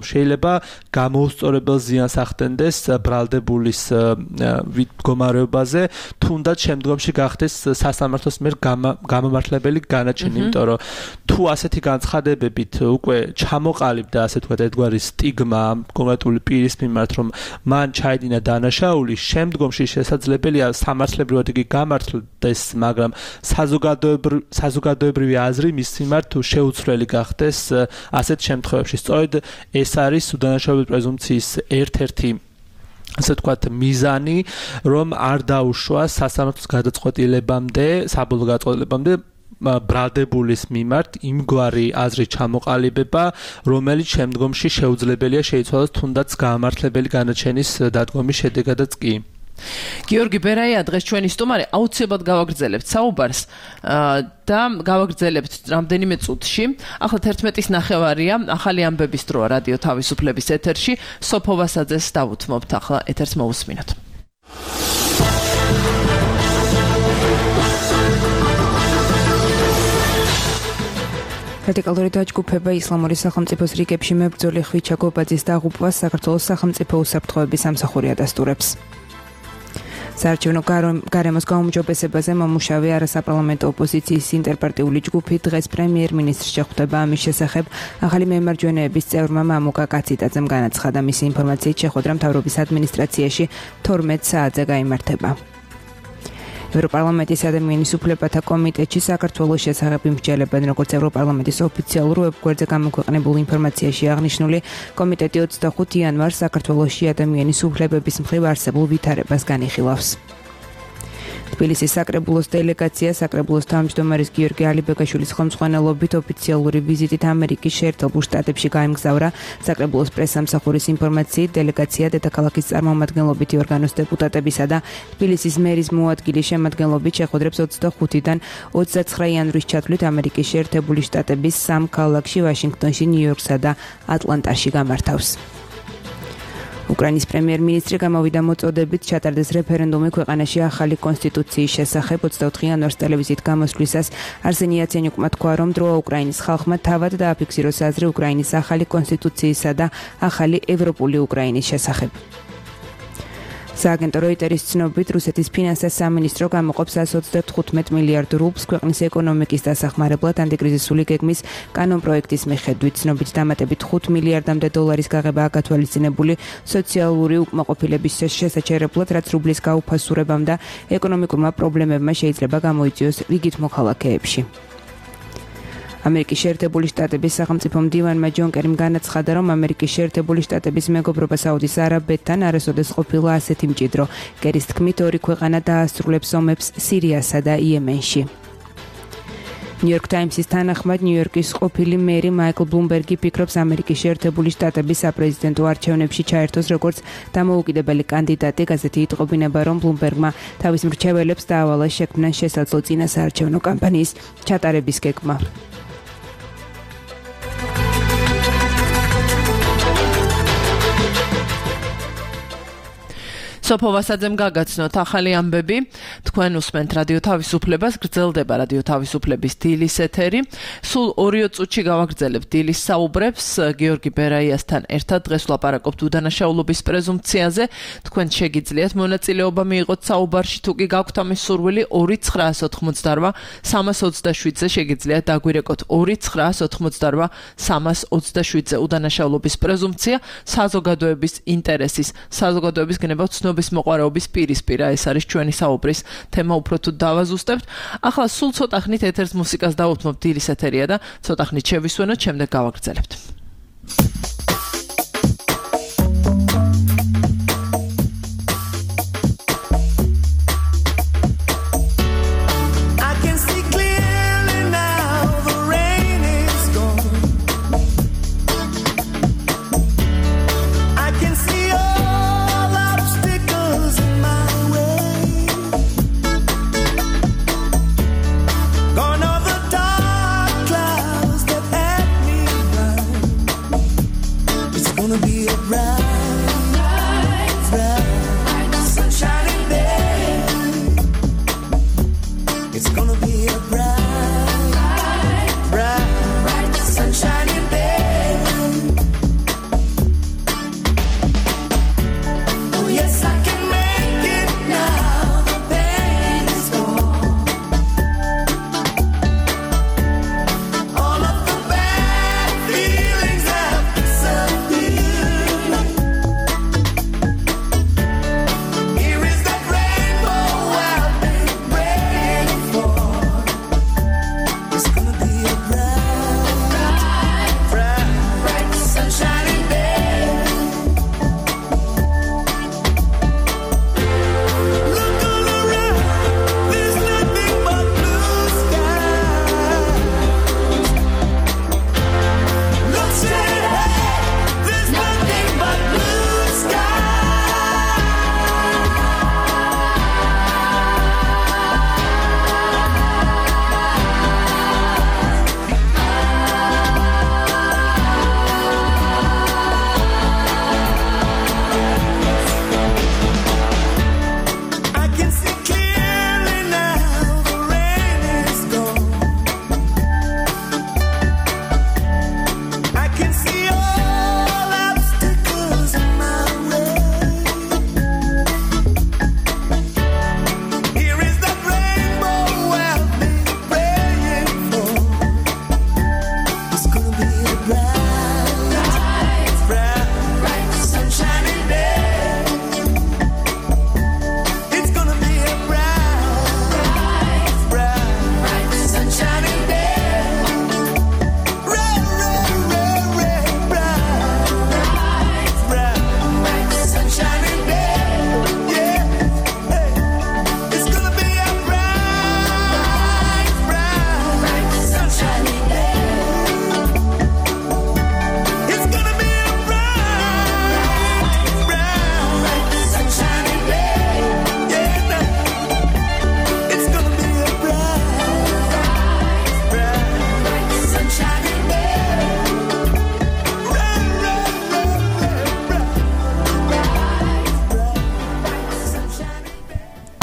შეიძლება გამოუსწორებელ ზიანს ახდენდეს ბრალდებულის მდგომარეობაზე, თუნდაც შემდგომში გახდეს სასამართლოს მიერ გამომართლებელი განაჩენი, იმიტომ რომ თუ ასეთი განცხადებებით უკვე ჩამოყალიბდა, ასე თქვა, ერთგვარი სტიგმა ამ კონკრეტული პირის მიმართ, რომ მან ჩაიდინა დანაშაული, შემდგომში შესაძლებელია სამართლებრივად იგი გამართლდეს, მაგრამ საზოგადოებრივი აზრი მის მიმართ თუ შეუცვლელი გახდეს ასეთ შემთხვევებში. სწორედ ეს არის უდანაშაულობის პრეზუმპციის ერთ-ერთი ასე ვთქვათ მიზანი, რომ არ დაუშვა სასამართლოს გადაწყვეტილებამდე, საბოლოო გადაწყვეტილებამდე ბრალდებულის მიმართ იმგვარი აზრის ჩამოყალიბება, რომელიც შემდგომში შეუძლებელია შეიცვალოს თუნდაც გამართლებელი განაჩენის დადგომის შედეგადაც კი. გიორგი ბერაია დღეს ჩვენი სტუმარი, აუცილებლად გავაგრძელებთ საუბარს და გავაგრძელებთ რამდენიმე წუთში. ახლა 11-ის ნახევარია, ახალი ამბების დროა რადიო თავისუფლების ეთერში. სოფო ვასაძეს დავუთმობთ, ახლა ეთერს მოусმინოთ. რადიკალური დაჯგუფება ისლამური სახელმწიფოს რიგებში მებრძოლი ხვიჩა გობაძის დაღუპვას საქართველოს სახელმწიფო უსაფრთხოების სამსახური ადასტურებს. საარჩევნო გარემოს გაუმჯობესებაზე მომუშავე არასაპარლამენტო ოპოზიციის ინტერპარტიული ჯგუფი დღეს პრემიერ-მინისტრს შეხვდება. ამის შესახებ ახალი მემარჯვენეების წევრმა მამუკა კაციტაძემ განაცხადა. მისი ინფორმაციით შეხვედრა მთავრობის ადმინისტრაციაში 12 საათზე გაიმართება. ევროპარლამენტის ადამიანის უფლებათა კომიტეტში საქართველოს შესახებ იმსჯელებენ, როგორც ევროპარლამენტის ოფიციალურ ვებგვერდზე გამოქვეყნებულ ინფორმაციაში აღნიშნული, კომიტეტი 25 იანვარს საქართველოში ადამიანის უფლებების მხრივ არსებულ ვითარებას განიხილავს. თბილისის საკრებულოს დელეგაცია საკრებულოს თავმჯდომარის გიორგი ალიბეგაშვილის ხელმძღვანელობით ოფიციალური ვიზიტით ამერიკის შეერთებულ შტატებში გაემგზავრა. საკრებულოს პრესსამსახურის ინფორმაციით, დელეგაცია დედაქალაქის წარმომადგენლობითი ორგანოს დეპუტატებისა და თბილისის მერის მოადგილის შემადგენლობით შეხვედრებს 25-დან 29 იანვრის ჩათვლით ამერიკის შეერთებული შტატების 3 ქალაქში, ვაშინგტონში, ნიუ-იორკსა და ატლანტაში გამართავს. უკრაინის პრემიერ-მინისტრი გამოვიდა მოწოდებით ჩატარდეს რეფერენდუმი ქვეყანაში ახალი კონსტიტუციის შესახებ. 24 იანვარს ტელევიზიით გამოსვლისას არსენი იაცენიუკმა თქვა, რომ დროა უკრაინის ხალხმა თავად დააფიქსიროს აზრი უკრაინის ახალი კონსტიტუციისა და ახალი ევროპული უკრაინის შესახებ. სააგენტო როიტერის ცნობით, რუსეთის ფინანსთა სამინისტრო გამოყოფს 125 მილიარდ რუბლს ქვეყნის ეკონომიკის დასახმარებლად ანტიკრიზისული გეგმის კანონპროექტის მიხედვით. ცნობით დამატებით 5 მილიარდამდე დოლარის გაღებაა გათვალისწინებული სოციალური უკმაყოფილების შესაჩერებლად, რაც რუბლის გაუფასურებამ და ეკონომიკურმა პრობლემებმა შეიძლება გამოიწვიოს რიგით მოქალაქეებში. ამერიკის შეერთებული შტატების სახელმწიფო მდივანმა ჯონ კერიმ განაცხადა, რომ ამერიკის შეერთებული შტატების მეგობრობა საუდის არაბეთთან არასოდეს ყოფილა ასეთი მჭიდრო. კერის თქმით, ორი ქვეყანა დაასრულებს ომებს სირიასა და იემენში. ნიუ-იორკ ტაიმსის თანახმად, ნიუ-იორკის ყოფილი მერი მაიკლ ბლუმბერგი ფიქრობს, ამერიკის შეერთებული შტატების საპრეზიდენტო არჩევნებში ჩაერთოს როგორც დამოუკიდებელი კანდიდატი. გაზეთი იტყობინება, რომ ბლუმბერგმა თავის მრჩეველებს დაავალა შექმნან შესაძლო წინა საარჩევნო კამპანიის ჩატარების გეგმა. სოფო ვასაძემ გაგაცნოთ ახალი ამბები. თქვენ უსმენთ რადიო თავისუფლებას, გრძელდება რადიო თავისუფლების დილის ეთერი. სულ 2 წუთში გავაგრძელებთ დილის საუბრებს. გიორგი ბერაიასთან ერთად დღეს ვლაპარაკობთ უდანაშაულობის პრეზუმპციაზე. თქვენ შეგიძლიათ მონაწილეობა მიიღოთ საუბარში, თუ კი გაქვთ ამის სურვილი 2988 327-ზე შეგიძლიათ დაგვირეკოთ 2988 327-ზე. უდანაშაულობის პრეზუმპცია საზოგადოების ინტერესის, საზოგადოების გნებავ მოყვარეობის პირისპირა, ეს არის ჩვენი საუბრის თემა, უფრო თუ დავაზუსტებთ. ახლა სულ ცოტა ხნით ეთერს მუსიკას დავუთმობთ, დილის ეთერია და ცოტა ხნით შევისვენოთ, შემდეგ გავაგრძელებთ.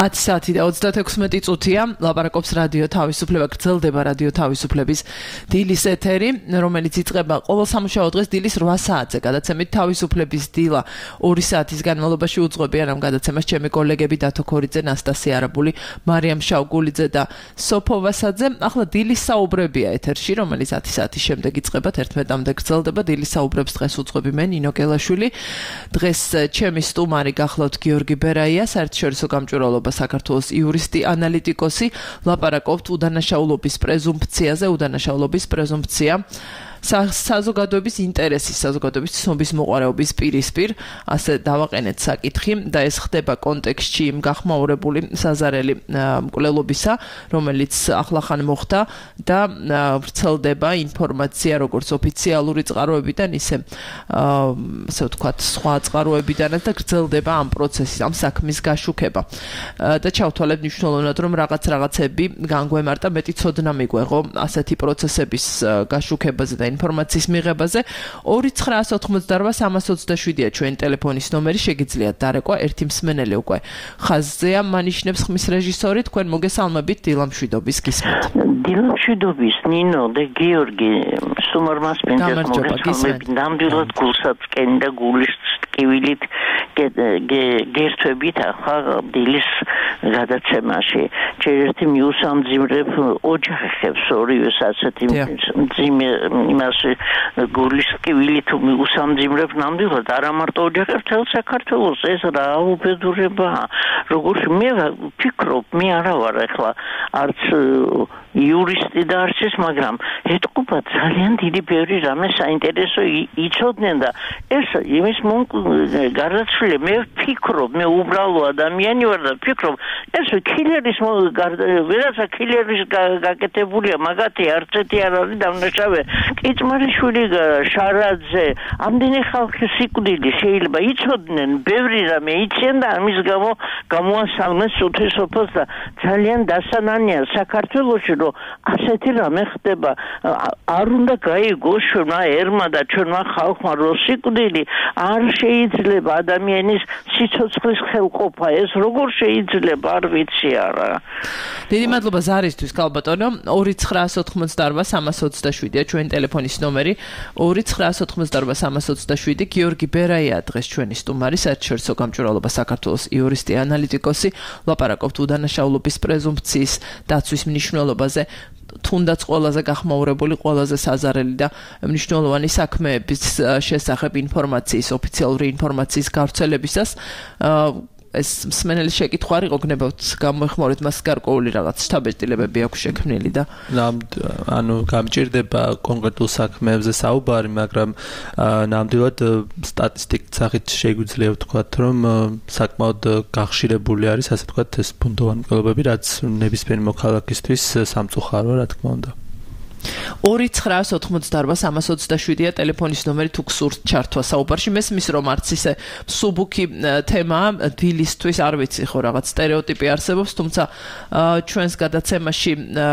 10 საათი და 36 წუთია. ლაპარაკობს რადიო თავისუფლება, გრძელდება რადიო თავისუფლების დილის ეთერი, რომელიც იწყება ყოველ სამუშაო დღეს დილის 8 საათზე. გადაცემით თავისუფლების დილა 2 საათის განმავლობაში უძღვებიან ამ გადაცემას ჩემი კოლეგები დათო ქორიძე, ნასტასია არაბული, მარიამ შავგულიძე და სოფო ვასაძე. ახლა დილის საუბრებია ეთერში, რომელიც 10 საათის შემდეგ იწყება 11-მდე გრძელდება. დილის საუბრებს დღეს უძღვები მე ნინო გელაშვილი. დღეს ჩემი სტუმარი გახლავთ გიორგი ბერაია, საერთაშორისო გამჭვირვალობა საქართველოს იურისტი, ანალიტიკოსი, ლაპარაკობთ უდანაშაულობის პრეზუმფციაზე, უდანაშაულობის პრეზუმფცია საზოგადოების ინტერესის, საზოგადოების ცნობის მოყვარეობის პირისპირ, ასე დავაყენეთ საკითხი და ეს ხდება კონტექსტში იმ გახმაურებული საზარელი მკვლელობისა, რომელიც ახლახან მოხდა და ვრცელდება ინფორმაცია როგორც ოფიციალური წყაროებიდან, ისე ასე ვთქვათ, სხვა წყაროებიდანაც და გრძელდება ამ პროცესის, ამ საქმის გაშუქება. და ჩავთვალეთ მნიშვნელოვნად, რომ რაღაცები განგვემართა, მეტი ცოდნა მიგვეღო ასეთი პროცესების გაშუქებაზე და ინფორმაციის მიღებაზე. 2988327-ია ჩვენი ტელეფონის ნომერი, შეგიძლიათ დარეკვა, ერთი მსმენელი უკვე ხაზზეა, მანიშნებს ხმის რეჟისორი, თქვენ მოგესალმებით დილამშვიდობის გისმენთ. დილამშვიდობის ნინო და გიორგი, სუმარ მასპინძელს მოგესალმებით, ნამდვილად გულსაწყენი და გულის ტკივილით გერთვებით ახლა დილის გადაცემაში. ჯერ ერთი მიუსამძიმრებ ოჯახებს ორივეს ასეთი მძიმე იმაში გულის ტკივილი თუ მიუსამძიმრებ ნამდვილად არა მარტო ოჯახებს, მთელ საქართველოს ეს რა უბედურებაა. როგორც მე ვფიქრობ, მე არა ვარ ახლა არც იურისტი და არც ეს, მაგრამ ეთყობა ძალიან დიდი ბევრი რამე საინტერესო იცოდნენ და ეს იმის გარდაცვლილი მე ვფიქრობ, მე უბრალო ადამიანი ვარ და ვფიქრობ, ეს კილერის ვერაცა კილერის გაკეთებულია, მაგათი არცეთი არ არის დამნაშავე. კიწმარიშვილი, შარაძე, ამდენი ხალხი სიკვდილი შეიძლება იცოდნენ, ბევრი რამე იციან და ამის გამო გამოასალმეს უთესოფოს და ძალიან დასანანია საქართველოში, რომ ასეთი რამე ხდება. არ უნდა გაიგოს ჩვენმა ერმა და ჩვენმა ხალხმა, რომ სიკვდილი არ შეიძლება ადამიანის სიცოცხლის ხელყოფა, ეს როგორ შეიძლება, არ ვიცი არა. დიდი მადლობა ზარისთვის, ქალბატონო. 2988327-ია ჩვენი ტელეფონის ნომერი, 2988327. გიორგი ბერაია დღეს ჩვენი სტუმარი, საერთაშორისო გამჭვირვალობა საქართველოს იურისტი, ანალიტიკოსი, ლაპარაკობთ უდანაშაულობის პრეზუმფციის დაცვის მნიშვნელობაზე, თუნდაც ყველაზე გახმაურებული, ყველაზე საზარელი და მნიშვნელოვანი საქმეების შესახებ ინფორმაციის, ოფიციალური ინფორმაციის გავრცელებისას. ეს მსმენელი შეკითხვა არ იყო, გნებავთ გამოეხმაურეთ მას გარკვეული რაღაც შთაბეჭდილებები აქვს შექმნილი და ანუ გამჭირდება კონკრეტულ საქმეებზე საუბარი, მაგრამ ნამდვილად სტატისტიკით სახით შეგვიძლია ვთქვათ, რომ საკმაოდ გახშირებული არის, ასე ვთქვათ, ეს ბუნდოვანი მკვლელობები, რაც ნებისმიერი მოქალაქისთვის სამწუხაროა, რა თქმა უნდა. 2988327-ია ტელეფონის ნომერი, თუ გსურთ ჩართვა საუბარში. მესმის რომ არც ისე მსუბუქი თემაა დილისთვის, არ ვიცი ხო რაღაც სტერეოტიპი არსებობს, თუმცა ჩვენს გადაცემაში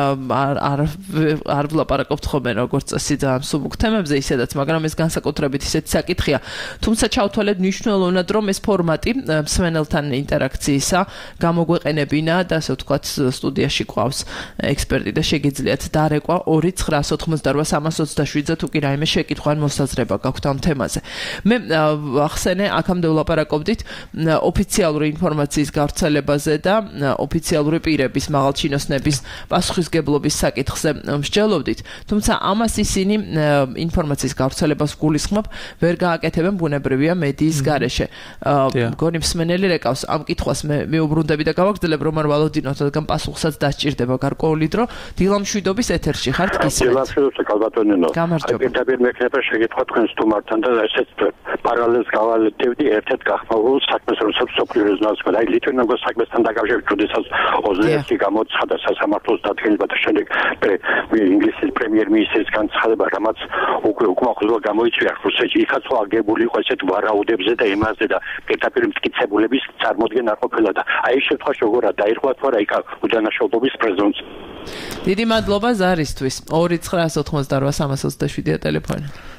არ ვლაპარაკობთ ხოლმე როგორც წესი ძალიან მსუბუქ თემებზე ისედაც, მაგრამ ეს განსაკუთრებით ისეთი საკითხია. თუმცა ჩავთვალეთ მნიშვნელოვნად, რომ ეს ფორმატი მსმენელთან ინტერაქციისა გამოგვეყენებინა და ასე ვთქვათ, სტუდიაში ყავს ექსპერტი და შეგიძლიათ დარეკვა 2988327-ზე თუ კი რაიმე შეკითხვა ან მოსაზრება გაქვთ ამ თემაზე. მე ახსენე, აქამდე ვლაპარაკობდით ოფიციალური ინფორმაციის გავრცელებაზე და ოფიციალური პირების, მაღალჩინოსნების პასუხისგებლობის საკითხზე მსჯელობდით, თუმცა ამას ისინი ინფორმაციის გავრცელებას გულისხმობ ვერ გააკეთებენ ბუნებრივია მედიის გარეშე. მგონი მსმენელი რეკავს ამ კითხვას მე მიუბრუნდები და გავაგრძელებ, რომ არ ვალოდინოთ, რადგან პასუხსაც დასჭირდება გარკვეული დრო. დილამშვიდობის ეთერში ხართ გისმენთ. დილამშვიდობის კალბატონინო. პირდაპირ მექნება შეგეთქვა თქვენ სტუმართან და ესეც პარალელს გავალებდი ერთ-ერთ გახმაურულ საქმეს, რომელსაც სოფლიო რეზონანსს ჰქონდა. აი ლითვინenko საქმესთან დაკავშირებით, როდესაც ოზლევსკი გამოცხადა სასამართლოს დადგენილება და შემდეგ ინგლისის პრემიერ-მინისტრის განცხადება, რამაც უკვე უკმაყოფილება გამოიწვია რუსეთში, იქაც აგებული იყო ესეთ ვარაუდებზე და ემაზე და პირდაპირ მტკიცებულების წარმოდგენა არ ყოფილა და აი ეს შემთხვევაში როგორ დაირღვა თუ არა იქ უდანაშაულობის პრეზუმფცია. დიდი მადლობა ზარისთვის. 2988327-ია ტელეფონი.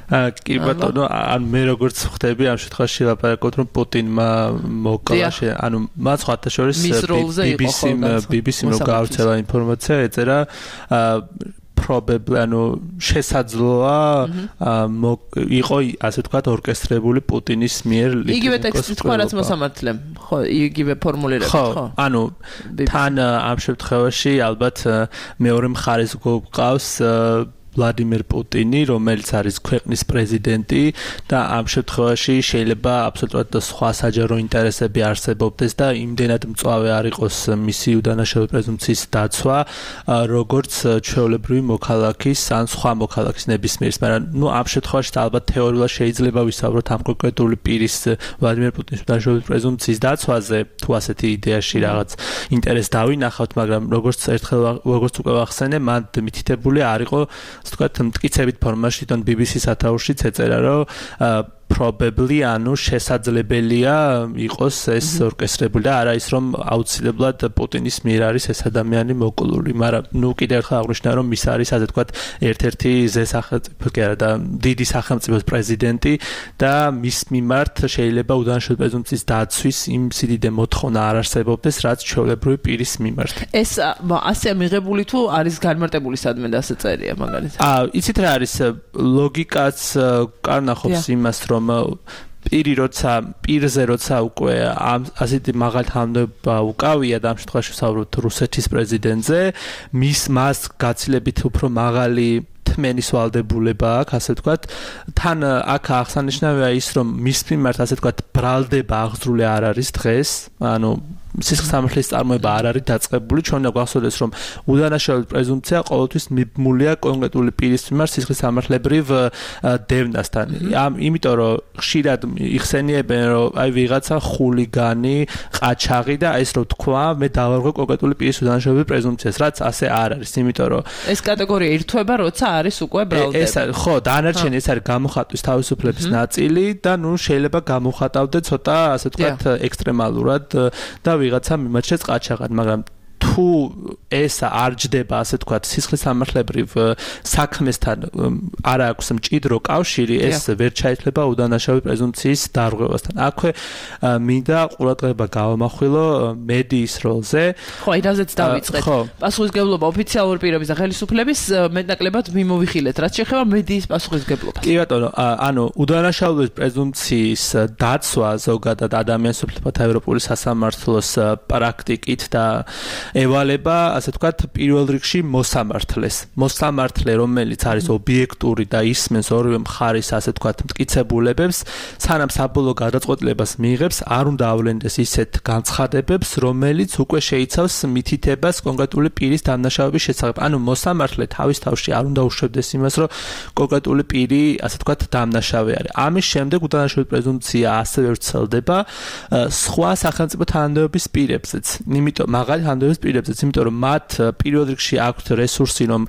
კი ბატონო, ან მე როგორც ხვდები ამ შემთხვევაში ლაპარაკობთ რომ პუტინმა მოკლა ანუ მათ სხვათა შორის BBC-მ რო გავრცელა ინფორმაცია ეწერა probably ანუ შესაძლოა იყო ასე ვთქვათ ორკესტრებული პუტინის მიერ იგივე ტექსტი თქვა რაც მოსამართლემ ხო იგივე ფორმულირებით ხო ანუ თან ამ შემთხვევაში ალბათ მეორე მხარეს გვყავს ვლადიმერ პუტინი, რომელიც არის ქვეყნის პრეზიდენტი და ამ შემთხვევაში შეიძლება აბსოლუტურად სხვა საჯარო ინტერესები არსებობდეს და იმდენად მწვავე არ იყოს მისი უდანაშაულობის პრეზუმპციის დაცვა, როგორც ჩვეულებრივი მოქალაქის ან სხვა მოქალაქის ნებისმიერის, მაგრამ ამ შემთხვევაში ალბათ თეორიულად შეიძლება ვისაუბროთ ამ კონკრეტული პირის ვლადიმერ პუტინის უდანაშაულობის პრეზუმპციის დაცვაზე, თუ ასეთი იდეაში რაღაც ინტერესი დავინახავთ, მაგრამ როგორც უკვე ვახსენე, მან მითითებული არ იყო ვთქვათ მტკიცებით ფორმაში თვითონ BBC-ს ათაურშიც ეწერა რომ probably ანუ შესაძლებელია იყოს ეს ორკესტრებული და არა ის რომ აუცილებლად პუტინის მიერ არის ეს ადამიანი მოკლული, მაგრამ ნუ კიდევ ერთხელ აღნიშნა რომ ის არის ასე ვთქვათ ერთ-ერთი ზესახელმწიფო კი არა და დიდი სახელმწიფოს პრეზიდენტი და მის მიმართ შეიძლება უდანაშაულობის პრეზუმპციის დაცვის იმ სიდიდე მოთხოვნა არ არსებობდეს, რაც ჩვეულებრივი პირის მიმართ. ეს ასე მიღებული თუ არის განმარტებული სადმე და ასე წერია მაგალითად. იცით რა არის ლოგიკაც კარნახობს იმას რომ პირზე როცა უკვე ასეთი მაღალი თანამდებობა უკავია და ამ შემთხვევაში ვსაუბრობთ რუსეთის პრეზიდენტზე, მას გაცილებით უფრო მაღალი თმენის ვალდებულება აქვს, ასე ვთქვათ, თან აქ აღსანიშნავია ის, რომ მის მიმართ ასე ვთქვათ ბრალდება აღძრული არ არის დღეს, ანუ სისხლსამართლის წარმოება არ არის დაწყებული, ჩვენ უნდა გვახსოვდეს, რომ უდანაშაულობის პრეზუმპცია ყოველთვის მიბმულია კონკრეტული პირის მიმართ სისხლსამართლებრივ დევნასთან. იმიტომ რომ ხშირად იხსენიებენ, რომ აი ვიღაცა ხულიგანი, ყაჩაღი და ეს რო თქვა, მე დავარღვე კონკრეტული პირის უდანაშაულობის პრეზუმპციას, რაც ასე არ არის, იმიტომ რომ ეს კატეგორია ირთვება, როცა არის უკვე ბრალდება. ხო, დანარჩენი ეს არის გამოხატვის თავისუფლების ნაწილი და ნუ შეიძლება გამოხატავდე ცოტა, ასე ვთქვათ, ექსტრემალურად და ვიღაცა მიმაჩნდეს ყაჩაღად, მაგრამ თუ ეს არ ჯდება, ასე ვთქვათ, სისხლისამართლებრივ საქმესთან არ აქვს მჭიდრო კავშირი, ეს ვერ ჩაითვლება უდანაშაულობის პრეზუმპციის დარღვევასთან. აქვე მინდა ყურადღება გავამახვილო მედიის როლზე. ხო, იდაზეც დავიწყეთ. პასუხისგებლობა ოფიციალური პირების და ხელისუფლების მეტნაკლებად მიმოვიხილეთ, რაც შეეხება მედიის პასუხისგებლობას. კი ბატონო, ანუ უდანაშაულობის პრეზუმპციის დაცვა ზოგადად ადამიანის უფლებათა ევროპული სასამართლოს პრაქტიკით და ევალება, ასე ვთქვათ, პირველ რიგში მოსამართლეს. მოსამართლე, რომელიც არის ობიექტური და ისმენს ორივე მხარის, ასე ვთქვათ, მტკიცებულებებს, სანამ საბოლოო გადაწყვეტილებას მიიღებს, არ უნდა ავლენდეს ისეთ განცხადებებს, რომელიც უკვე შეიცავს მითითებას კონკრეტული პირის დანაშაულების შესახებ. ანუ მოსამართლე თავის თავში არ უნდა უშვებდეს იმას, რომ კონკრეტული პირი, ასე ვთქვათ, დამნაშავე არის. ამის შემდეგ უდანაშაულობის პრეზუმპცია ასევე ვრცელდება სხვა სახელმწიფო თანამდებობის პირებზეც. იმიტომ მაღალი თანამდებობის პირებზეც, იმიტომ რომ მათ პირველ რიგში აქვთ რესურსი, რომ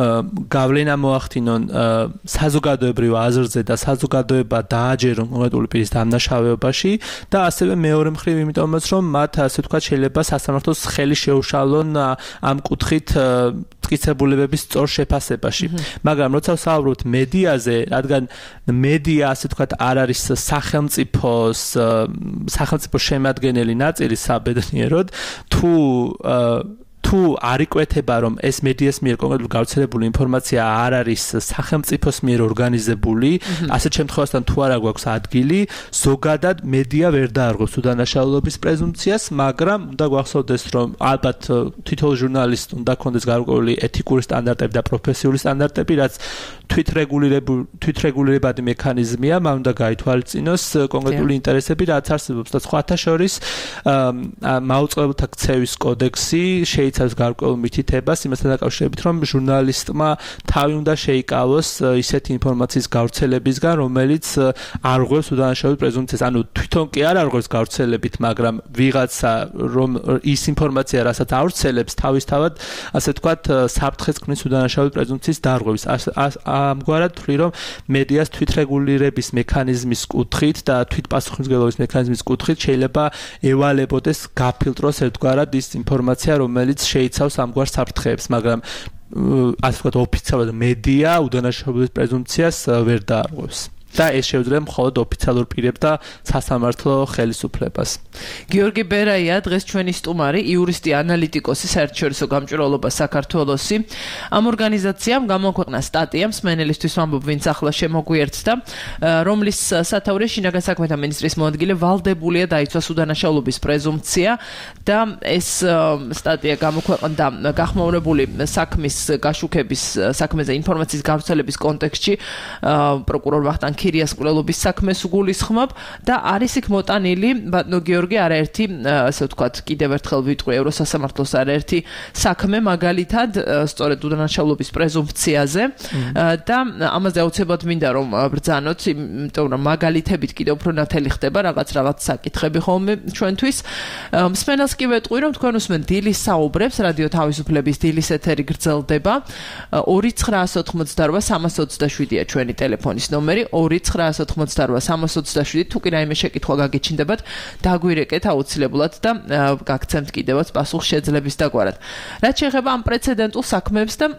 გავლენა მოახდინონ საზოგადოებრივ აზრზე და საზოგადოება დააჯერონ კონკრეტული პირის დამნაშავეობაში და ასევე მეორე მხრივ იმიტომაც, რომ მათ ასე ვთქვათ შეიძლება სასამართლოს ხელი შეუშალონ ამ კუთხით მტკიცებულებების სწორ შეფასებაში. მაგრამ როცა ვსაუბრობთ მედიაზე, რადგან მედია ასე ვთქვათ არ არის სახელმწიფოს შემადგენელი ნაწილი საბედნიეროდ, თუ არ იკვეთება, რომ ეს მედიას მიერ კონკრეტულად გავრცელებული ინფორმაცია არ არის სახელმწიფოს მიერ ორგანიზებული, ასეთ შემთხვევასთან თუ არა გვაქვს ადგილი, ზოგადად მედია ვერ დაარღვევს უდანაშაულობის პრეზუმპციას, მაგრამ უნდა გვახსოვდეს, რომ ალბათ თითოეულ ჟურნალისტს უნდა ქონდეს გარკვეული ეთიკური სტანდარტები და პროფესიული სტანდარტები, რაც თვითრეგულირებადი მექანიზმია, მან უნდა გაითვალისწინოს კონკრეტული ინტერესები, რაც არსებობს და სხვათა შორის მაუწყებელთა ქცევის კოდექსი შეიცავს გარკვეულ მითითებას იმასთან დაკავშირებით, რომ ჟურნალისტმა თავი უნდა შეიკავოს ისეთი ინფორმაციის გავრცელებისგან, რომელიც არღვევს უდანაშაულობის პრეზუმპციას. ანუ თვითონ კი არ არღვევს გავრცელებით, მაგრამ ვიღაცა რომ ის ინფორმაცია, რასაც ავრცელებს, თავისთავად, ასე ვთქვათ, საფრთხეს ქმნის უდანაშაულობის პრეზუმპციის დარღვევის. ამგვარად ვთვლი, რომ მედიას თვითრეგულირების მექანიზმის კუთხით და თვითპასუხისმგებლობის მექანიზმის კუთხით შეიძლება ევალებოდეს გაფილტროს ერთგვარად ის ინფორმაცია, რომელიც შეიცავს ამგვარ საფრთხეებს, მაგრამ ასე ვთქვათ, ოფიციალურად მედია უდანაშაულობის პრეზუმპციას ვერ დაარღვევს. და ეს შეუძლია მხოლოდ ოფიციალურ პირებს და სასამართლო ხელისუფლებას. გიორგი ბერაია დღეს ჩვენი სტუმარი, იურისტი, ანალიტიკოსი, საერთაშორისო გამჭვირვალობა საქართველოსი. ამ ორგანიზაციამ გამოქვეყნა სტატია მსმენელისთვის ვამბობ, ვინც ახლა შემოგვიერთდა, რომლის სათავეში შინაგან საქმეთა მინისტრის მოადგილე ვალდებულია დაიცვას უდანაშაულობის პრეზუმპცია და ეს სტატია გამოქვეყნდა გახმაურებული საქმის გაშუქების საქმეზე ინფორმაციის გავრცელების კონტექსტში პროკურორ ვახტანგ ქირიას კვლელობის საქმეს გულისხმობ და არის იქ მოტანილი ბატონო გიორგი არაერთი ასე ვთქვათ კიდევ ერთხელ ვიტყვი ევროსასამართლოს არაერთი საქმე მაგალითად სწორედ უდანაშაულობის პრეზუმპციაზე და ამაზე აუცილებლად მინდა რომ ბრძანოთ იმიტომ რომ მაგალითებით კიდევ უფრო ნათელი ხდება რაღაც საკითხები ხოლმე ჩვენთვის მსმენელს კი ვეტყვი რომ თქვენ უსმენთ დილის საუბრებს რადიო თავისუფლების დილის ეთერი გრძელდება 2988327-ია ჩვენი ტელეფონის ნომერი 2988327 თუ კი რაიმე შეკითხვა გაგიჩნდებათ დაგვირეკეთ აუცილებლად და გაგცემთ კიდევაც პასუხ შეძლების დაგვარად. რაც შეეხება ამ პრეცედენტულ საქმეებს და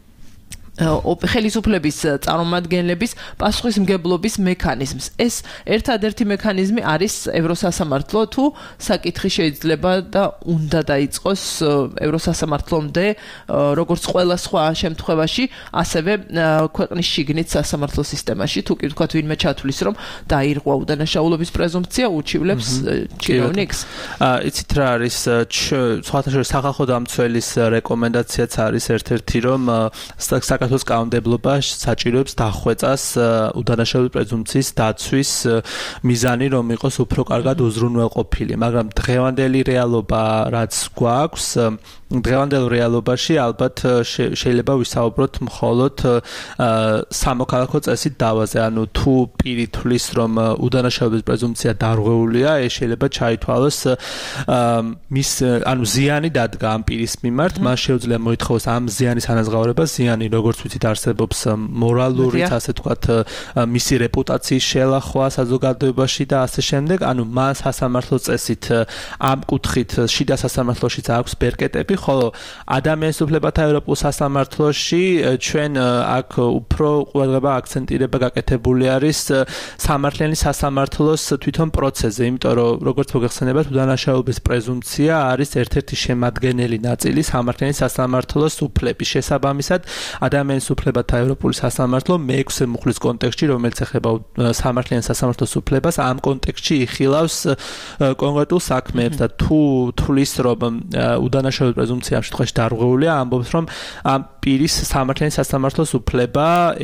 ხელისუფლების წარმომადგენლების პასუხისმგებლობის მექანიზმს. ეს ერთადერთი მექანიზმი არის ევროსასამართლო თუ საკითხი შეიძლება და უნდა დაიწყოს ევროსასამართლომდე როგორც ყველა სხვა შემთხვევაში ასევე ქვეყნის შიგნით სასამართლო სისტემაში თუ კი ვთქვათ ვინმე ჩათვლის რომ დაირღვა უდანაშაულობის პრეზუმპცია უჩივლებს ჩინოვნიკს. იცით რა არის სხვათა შორის სახალხო დამცველის რეკომენდაციაც არის ერთ-ერთი რომ საქართველოს კანონმდებლობა საჭიროებს დახვეწას უდანაშაულობის პრეზუმპციის დაცვის მიზანი რომ იყოს უფრო კარგად უზრუნველყოფილი, მაგრამ დღევანდელი რეალობა რაც გვაქვს დღევანდელ რეალობაში ალბათ შეიძლება ვისაუბროთ მხოლოდ სამოქალაქო წესით დავაზე, ანუ თუ პირი თვლის რომ უდანაშაულობის პრეზუმპცია დარღვეულია, ეს შეიძლება ჩაითვალოს მის ანუ ზიანი დადგა ამ პირის მიმართ, მას შეუძლია მოითხოვოს ამ ზიანის ანაზღაურება, ზიანი როგორც ვიცით არსებობს მორალური, ასე ვთქვათ, მისი რეპუტაციის შელახვა საზოგადოებაში და ასე შემდეგ, ანუ მას სასამართლო წესით ამ კუთხით შიდა სასამართლოშიც აქვს ბერკეტები, ხოლო ადამიანის უფლებათა ევროპულ სასამართლოში ჩვენ აქ უფრო ყურადღება აქცენტირება გაკეთებული არის სამართლიანი სასამართლოს თვითონ პროცესზე, იმიტომ რომ როგორც მოგეხსენებათ, უდანაშაულობის პრეზუმპცია არის ერთ-ერთი შემადგენელი ნაწილი სამართლიანი სასამართლოს უფლების შესაბამისად ადამიანის უფლებათა ევროპული სასამართლო მე-6 მუხლის კონტექსტში, რომელიც ეხება სამართლიან სასამართლოს უფლებას, ამ კონტექსტში იხილავს კონკრეტულ საქმეებს და თუ თვლის რომ უდანაშაულობის პრეზუმპცია ამ შემთხვევაში დარღვეულია, ამბობს რომ ამ პირის სამართლიან სასამართლოს უფლება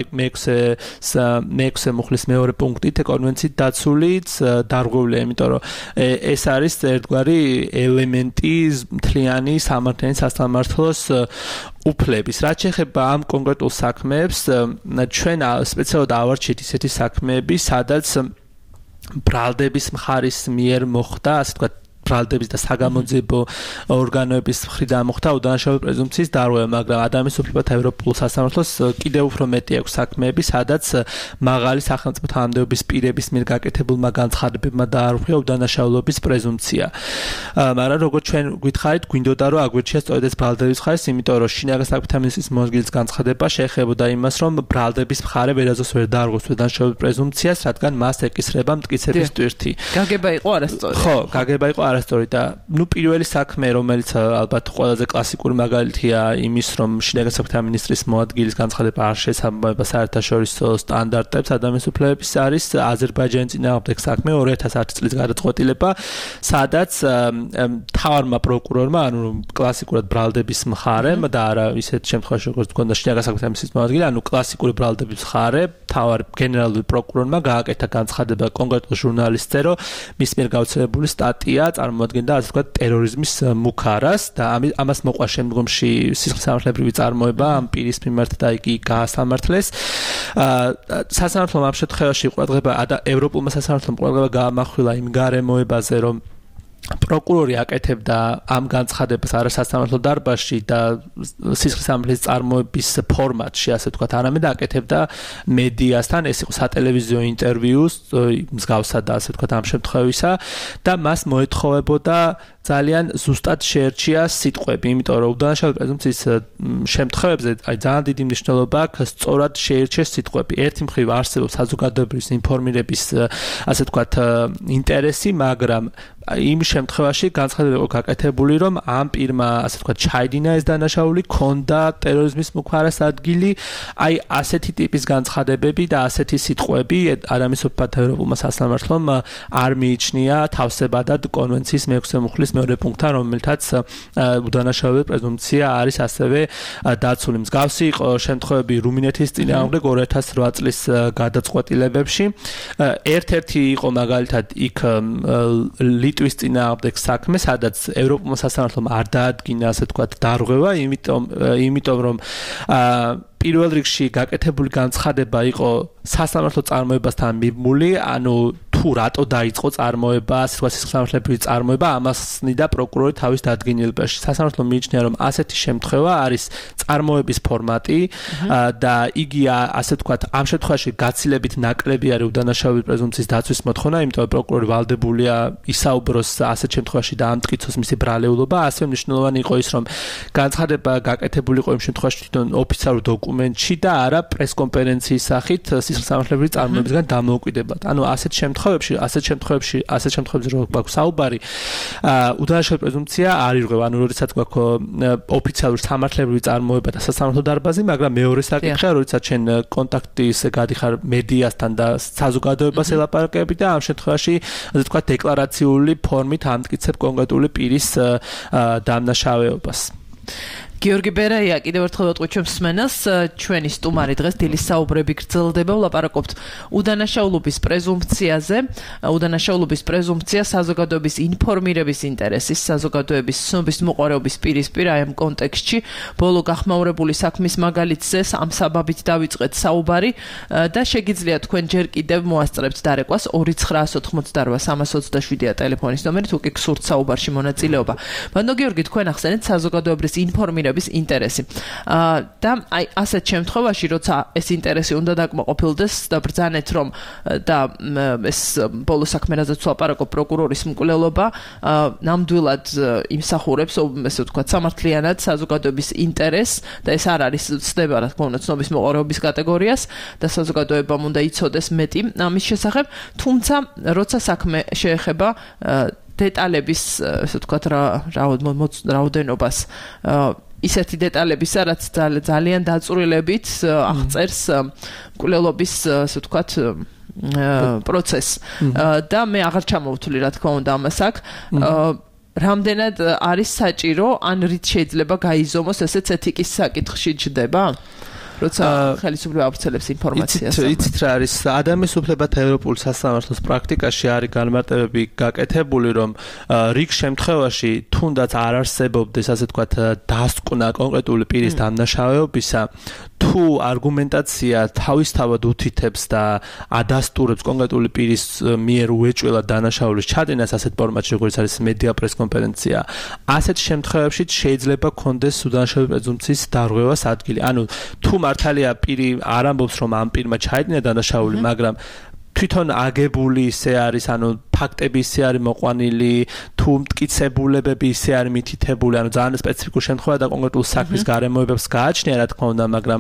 მე-6 მუხლის მეორე პუნქტით კონვენციით დაცულიც დარღვეულია, იმიტომ რომ ეს არის ერთგვარი ელემენტი მთლიანი სამართლიანი სასამართლოს უფლების. რაც შეეხება ამ კონკრეტულ საქმეებს, ჩვენ სპეციალურად ავარჩიეთ ისეთი საქმეები, სადაც ბრალდების მხარის მიერ მოხდა, ასე ვთქვათ, ბრალდების და საგამოძიებო ორგანოების მხრიდან მოხდა უდანაშაულობის პრეზუმპციის დარღვევა, მაგრამ ადამიანის უფლებათა ევროპულ სასამართლოს კიდევ უფრო მეტი აქვს საქმეები, სადაც მაღალი სახელმწიფო თანამდებობის პირების მიერ გაკეთებულმა განცხადებებმა დაარღვია უდანაშაულობის პრეზუმპცია. მაგრამ როგორც ჩვენ გითხარით, გვინდოდა რომ აგვირჩიათ სწორედ ეს ბრალდების მხარეს, იმიტომ რომ შინაგან საქმეთა მინისტრის მოადგილის განცხადება შეეხებოდა იმას, რომ ბრალდების მხარე ვერასდროს ვერ დაარღვევს უდანაშაულობის პრეზუმპციას, რადგან მას ეკისრება მტკიცების ტვირთი. გაგება იყო არასწორი. ხო, გაგება იყო არასწორი და პირველი საქმე, რომელიც ალბათ ყველაზე კლასიკური მაგალითია იმის, რომ შინაგან საქმეთა მინისტრის მოადგილის განცხადება არ შეესაბამება საერთაშორისო სტანდარტებს ადამიანის უფლებების არის აზერბაიჯანის წინააღმდეგ საქმე 2010 წლის გადაწყვეტილება, სადაც მთავარმა პროკურორმა, ანუ კლასიკურად ბრალდების მხარემ და არა ისეთ შემთხვევაში, როგორც გქონდა შინაგან საქმეთა მინისტრის მოადგილი, ანუ კლასიკური ბრალდების მხარე, მთავარ გენერალური პროკურორმა გააკეთა განცხადება კონკრეტულ ჟურნალისტზე, რომ მის მიერ გავრცელებული სტატია წარმოადგენდა ასე ვთქვათ ტერორიზმის მუქარას და ამას მოყვა შემდგომში სისხლისამართლებრივი წარმოება ამ პირის მიმართ და იგი გაასამართლეს. სასამართლომ ამ შემთხვევაში ყურადღება ევროპულმა სასამართლომ ყურადღება გაამახვილა იმ გარემოებაზე, რომ პროკურორი აკეთებდა ამ განცხადებას არასასამართლო დარბაზში და სისხლისამართლის წარმოების ფორმატში, ასე ვთქვათ, არამედ აკეთებდა მედიასთან, ეს იყო სატელევიზიო ინტერვიუს მსგავსად და ასე ვთქვათ ამ შემთხვევისა და მას მოეთხოვებოდა ძალიან ზუსტად შეერჩია სიტყვები, იმიტომ რომ უდანაშაულობის პრეზუმპციის შემთხვევებზე აი ძალიან დიდი მნიშვნელობა აქვს სწორად შეერჩეს სიტყვები. ერთი მხრივ არსებობს საზოგადოების ინფორმირების ასე ვთქვათ ინტერესი, მაგრამ იმ შემთხვევაში განცხადება იყო გაკეთებული, რომ ამ პირმა ასე ვთქვათ ჩაიდინა ეს დანაშაული, ქონდა ტერორიზმის მოხმარეს ადგილი, აი ასეთი ტიპის განცხადებები და ასეთი სიტყვები არამისოფლად ევროპულმა სასამართლომ არ მიიჩნია თავსებადად კონვენციის მე-6 მუხლის მეორე პუნქტთან, რომელთაც უდანაშაულობის პრეზუმპცია არის ასევე დაცული. მსგავსი იყო შემთხვევები რუმინეთის წინააღმდეგ 2008 წლის გადაწყვეტილებებში. ერთ-ერთი იყო მაგალითად იქ ლიტვის წინააღმდეგ საქმე, სადაც ევროპულმა სასამართლომ არ დაადგინა ასე ვთქვათ დარღვევა, იმიტომ რომ პირველ რიგში გაკეთებული განცხადება იყო სასამართლო წარმოებასთან მიმული, ანუ თუ რატო დაიწყო წარმოება, ასე ვთქვათ სასამართლოებრივი წარმოება, ამას ცნიდა პროკურორი თავის დადგენილებაში. სასამართლომ მიიჩნია, რომ ასეთი შემთხვევა არის წარმოების ფორმატი და იგი ასე ვთქვათ ამ შემთხვევაში გაცილებით ნაკლები არის უდანაშაულობის პრეზუმპციის დაცვის მოთხოვნა, იმიტომ რომ პროკურორი ვალდებულია ისაუბროს ასეთ შემთხვევაში და ამტკიცოს მისი ბრალეულობა. ასევე მნიშვნელოვანი იყო ის, რომ განცხადება გაკეთებული იყო იმ შემთხვევაში თვითონ ოფიციალურ დოკუმენტში და არა პრესკონფერენციის სახით სასამართლოებრივი წარმოებისგან დამოუკიდებლად. ანუ ასეთ შემთხვევებში რო გვაქვს საუბარი, უდანაშაულობის პრეზუმპცია არ ირღვევა, ანუ როდესაც გვაქვს ოფიციალური სამართლებრივი წარმოება და სასამართლო დარბაზი, მაგრამ მეორე საკითხია, როდესაც შენ კონტაქტის გადიხარ მედიასთან და საზოგადოებას ელაპარაკები და ამ შემთხვევაში, ასე ვთქვათ, დეკლარაციული ფორმით ამტკიცებ კონკრეტული პირის დამნაშავეობას. გიორგი ბერაია კიდევ ერთხელ ვიტყვი ჩვენს მსმენელს, ჩვენი სტუმარი დღეს დილის საუბრები გრძელდება, ვლაპარაკობთ უდანაშაულობის პრეზუმპციაზე. უდანაშაულობის პრეზუმპცია საზოგადოების ინფორმირების ინტერესის, საზოგადოების ცნობის მოყარეობის პირისპირ აი ამ კონტექსტში ბოლო გახმაურებული საქმის მაგალითზე ამ საბაბით დავიწყეთ საუბარი და შეგიძლიათ თქვენ ჯერ კიდევ მოასწრებთ დარეკვას 2988327-ა ტელეფონის ნომერი, თუ კი გსურთ საუბარში მონაწილეობა. ბანდო გიორგი, თქვენ ახსენეთ საზოგადოების ინფორმირების ინტერესი. და აი ასეთ შემთხვევაში, როცა ეს ინტერესი უნდა დაკმაყოფილდეს და ბრძანეთ, რომ და ეს ბოლო საქმე, რაზეც ვაპარაკობ, პროკურორის მკვლელობა ნამდვილად იმსახურებს, ესე ვთქვათ, სამართლიანად საზოგადოების ინტერესს და ეს არ არის ცდება, რა თქმა უნდა, ცნობის მოყარეობის კატეგორიას და საზოგადოებამ უნდა იცოდეს მეტი ამის შესახებ, თუმცა როცა საქმე შეეხება დეტალების, ესე ვთქვათ, რაოდენობას ისეთი დეტალებისა, რაც ძალიან დაწვრილებით აღწერს მკვლელობის, ასე ვთქვათ, პროცესს. და მე აღარ ჩამოვთვლი, რა თქმა უნდა, ამას აქ. რამდენად არის საჭირო, ან რით შეიძლება გაიზომოს ესეც ეთიკის საკითხში ჯდება? როცა ხელისუფლება ავრცელებს ინფორმაციას. იცით რა არის ადამიანის უფლებათა ევროპულ სასამართლოს პრაქტიკაში არის განმარტებები გაკეთებული, რომ რიგ შემთხვევაში თუნდაც არ არსებობდეს, ასე ვთქვათ, დასკვნა კონკრეტული პირის დამნაშავეობისა, თუ არგუმენტაცია თავისთავად უთითებს და ადასტურებს კონკრეტული პირის მიერ უეჭველად დანაშაულის ჩადენას ასეთ ფორმატში, როგორც არის მედია პრესკონფერენცია, ასეთ შემთხვევებში შეიძლება კონდეს უდანაშაულობის პრეზუმპციის დარღვევას ადგილი. ანუ თუ მართალია პირი არ ამბობს, რომ ამ პირმა ჩაიდინა დანაშაული, მაგრამ თვითონ აგებული ისე არის, ანუ ფაქტები ისე არის მოყვანილი, თუ მტკიცებულებები ისე არის მითითებული, ანუ ძალიან სპეციფიკური შემთხვევა და კონკრეტულ საქმის გარემოებებს გააჩნია, რა თქმა უნდა, მაგრამ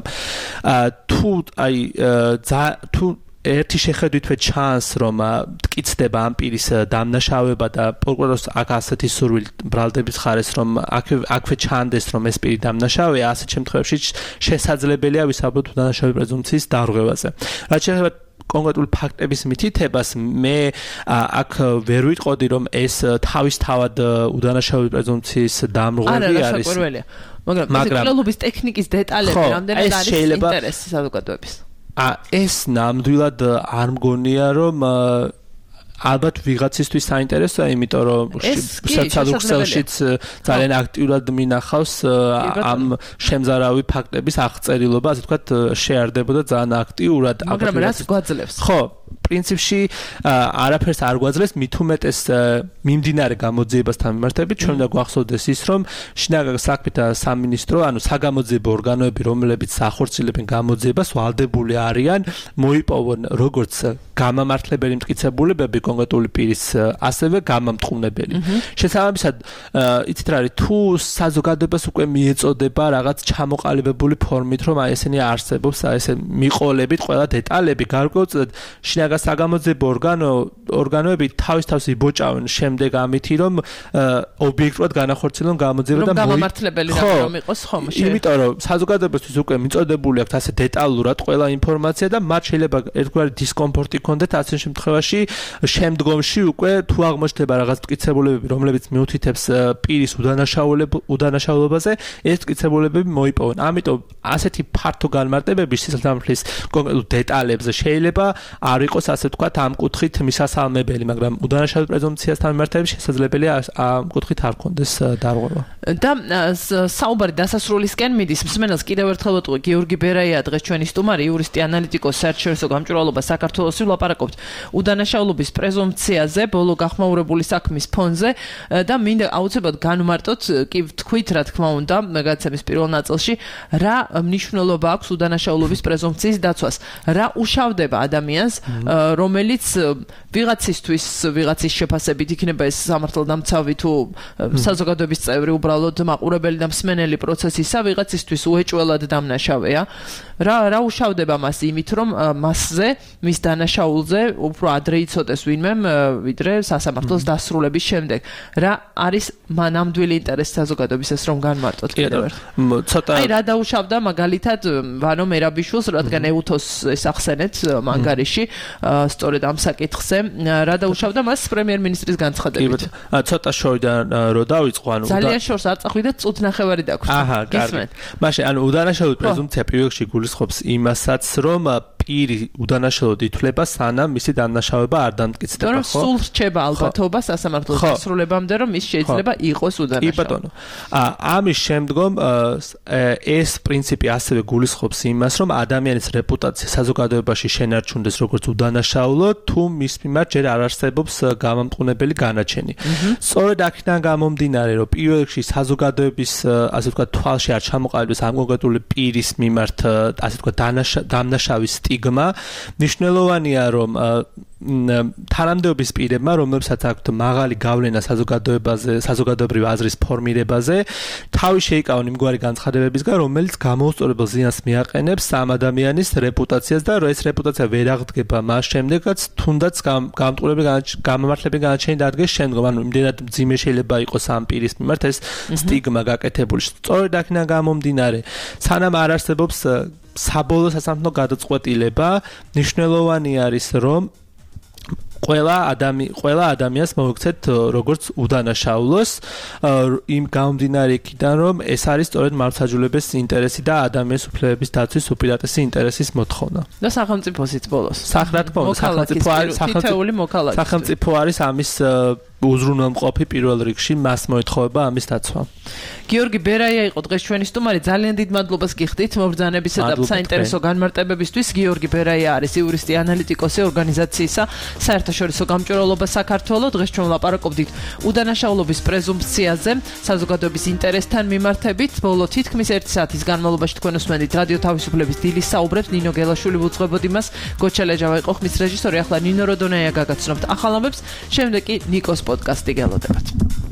თუ ერთი შეხედვითვე ჩანს, რომ მტკიცდება ამ პირის დამნაშავება და პროკურორს აქ ასეთი სურვილი ბრალდების ხარეს, რომ აქვე ჩანდეს, რომ ეს პირი დამნაშავეა, ასეთ შემთხვევებში შესაძლებელია ვისაუბროთ უდანაშაულობის პრეზუმპციის დარღვევაზე. რაც შეეხება კონკრეტული ფაქტების მითითებას, მე აქ ვერ ვიტყოდი, რომ ეს თავისთავად უდანაშაულობის პრეზუმპციის დამრღვევი არის. მაგრამ მკვლელობის ტექნიკის დეტალები რამდენად არის ინტერესი საზოგადოების? ეს ნამდვილად არ მგონია, რომ ალბათ ვიღაცისთვის საინტერესოა, იმიტომ რომ საერთოდ ქსელშიც ძალიან აქტიურად მინახავს ამ შემზარავი ფაქტების აღწერილობა, ასე ვთქვათ, შეარდებოდა ძალიან აქტიურად. მაგრამ რაც გვაძლევს. ხო, პრინციპში არაფერს არ გვაძლევს მით უმეტეს მიმდინარე გამოძიებასთან მიმართებით ჩვენ უნდა გვახსოვდეს ის რომ შინაგან საქმეთა სამინისტრო ანუ საგამოძიებო ორგანოები რომლებიც ახორციელებენ გამოძიებას ვალდებული არიან მოიპოვონ როგორც გამამართლებელი მტკიცებულებები კონკრეტული პირის ასევე გამამტყუნებელი შესაბამისად იცით რა არის თუ საზოგადოებას უკვე მიეწოდება რაღაც ჩამოყალიბებული ფორმით რომ აი ესენი არსებობს აი ესე მიყოლებით ყველა დეტალები გარკვეულწილად შინაგან საგამოძიებო ორგანოები თავის იბოჭავენ შემდეგ ამითი რომ ობიექტურად განახორციელონ გამოძიება და გამამართლებელი რომ იყოს ხომ იმიტომ რომ საზოგადოებისთვის უკვე მიწოდებული აქვს ასე დეტალურად ყველა ინფორმაცია და მათ შეიძლება ერთგვარი დისკომფორტი ქონდეთ ასე შემთხვევაში შემდგომში უკვე თუ აღმოჩნდება რაღაც მტკიცებულებები რომლებიც მიუთითებს პირის უდანაშაულობაზე ეს მტკიცებულებები მოიპოვონ ამიტომ ასეთი ფართო განმარტებები სისხლთამაშის კონკრეტულ დეტალებზე შეიძლება არ იყოს ასე ვთქვათ ამ კუთხით მისასალმებელი მაგრამ უდანაშაულობის პრეზუმპციასთან მიმართებით შესაძლებელია ამ კუთხით არ კონდეს დარღვევა და საუბარი დასასრულისკენ მიდის მსმენელს კიდევ ერთხელ ვეტყვი გიორგი ბერაია დღეს ჩვენი სტუმარი იურისტი ანალიტიკოსი საერთაშორისო გამჭვირვალობა საქართველოს ვლაპარაკობთ უდანაშაულობის პრეზუმპციაზე ბოლო გახმაურებული საქმის ფონზე და მინდა აუცილებლად განვმარტოთ კი ვთქვით რა თქმა უნდა გადაცემის პირველ ნაწილში რა მნიშვნელობა აქვს უდანაშაულობის პრეზუმპციის დაცვას რა უშავდება ადამიანს რომელიც ვიღაცისთვის ვიღაცის შეფასებით იქნება ეს სამართალდამცავი თუ საზოგადოების წევრი უბრალოდ მაყურებელი და მსმენელი პროცესისა ვიღაცისთვის უეჭველად დამნაშავეა რა უშავდება მას იმით რომ მასზე მის დანაშაულზე უფრო ადრე იცოდეს ვინმე ვიდრე სასამართლოს დასრულების შემდეგ რა არის მანამდვილი ინტერესი საზოგადოებისას რომ განმარტოთ კიდევ ცოტა აი რა დაუშავდა მაგალითად ვანო მერაბიშვილს რადგან ეუთოს ეს ახსენეთ მანგარიში სწორედ ამ საკითხზე რა დაუშავდა მას პრემიერ-მინისტრის განცხადებით ცოტა შორიდან რო დავიწყო ანუ ძალიან შორს არ წახვიდა წუთ ნახევარი დაგვჭირდა აჰა კარგი მაშინ ანუ უდანაშაულობის პრეზუმპცია პირველ რიგში გულისხმობს იმასაც რომ პირი უდანაშაულოდ ითვლება სანამ მისი დანაშაულება არ დამტკიცდება ხო? სულ რჩება ალბათობა სასამართლოს დასრულებამდე რომ ის შეიძლება იყოს უდანაშაული. კი ბატონო. ამის შემდგომ ეს პრინციპი ასევე გულისხმობს იმას რომ ადამიანის რეპუტაცია საზოგადოებაში შენარჩუნდეს როგორც უდანაშაულო თუ მის მიმართ ჯერ არ არსებობს გამამტყუნებელი განაჩენი. სწორედ აქედან გამომდინარე რომ პირველ რიგში საზოგადოების ასე ვთქვათ თვალში არ ჩამოყალიბდეს ამ კონკრეტული პირის მიმართ ასე ვთქვათ დამნაშავის სტიგმა მნიშვნელოვანია რომ თანამდებობის პირებმა რომლებსაც აქვთ მაღალი გავლენა საზოგადოებრივ აზრის ფორმირებაზე თავი შეიკავონ იმგვარი განცხადებებისგან რომელიც გამოუსწორებელ ზიანს მიაყენებს ამ ადამიანის რეპუტაციას და რომ ეს რეპუტაცია ვერ აღდგება მას შემდეგაც თუნდაც გამამართლებელი განაჩენი დადგეს შემდგომ ანუ იმდენად მძიმე შეიძლება იყოს ამ პირის მიმართ ეს სტიგმა გაკეთებული სწორედ აქედან გამომდინარე სანამ არ არსებობს საბოლოო სასამართლო გადაწყვეტილება მნიშვნელოვანი არის რომ ყველა ადამიანს მოიქცეთ როგორც უდანაშაულოს იმ გამომდინარე იქიდან რომ ეს არის სწორედ მართლმსაჯულების ინტერესი და ადამიანის უფლებების დაცვის უპირატესი ინტერესის მოთხოვნა. და სახელმწიფოსიც ბოლოს. რა თქმა უნდა სახელმწიფო არის ამის უზრუნველმყოფი პირველ რიგში მას მოეთხოვება ამის დაცვა. გიორგი ბერაია იყო დღეს ჩვენი სტუმარი. ძალიან დიდ მადლობას გიხდით მობრძანებისა და საინტერესო განმარტებებისთვის. გიორგი ბერაია არის იურისტი ანალიტიკოსი ორგანიზაციისა საერთაშორისო გამჭვირვალობა საქართველოს. დღეს ჩვენ ვლაპარაკობდით უდანაშაულობის პრეზუმპციაზე საზოგადოების ინტერესთან მიმართებით. ბოლო თითქმის 1 საათის განმავლობაში თქვენ უსმენთ რადიო თავისუფლების დილის საუბრებს. ნინო გელაშვილი ვუძღვებოდი მას. გოჩელეჯავა იყო ხმის რეჟისორი. ახლა ნინო როდონაია გაგაცნობთ ახალ ამბებს. შემდეგ კი ნიკოს პოდკასტი გელოდებათ.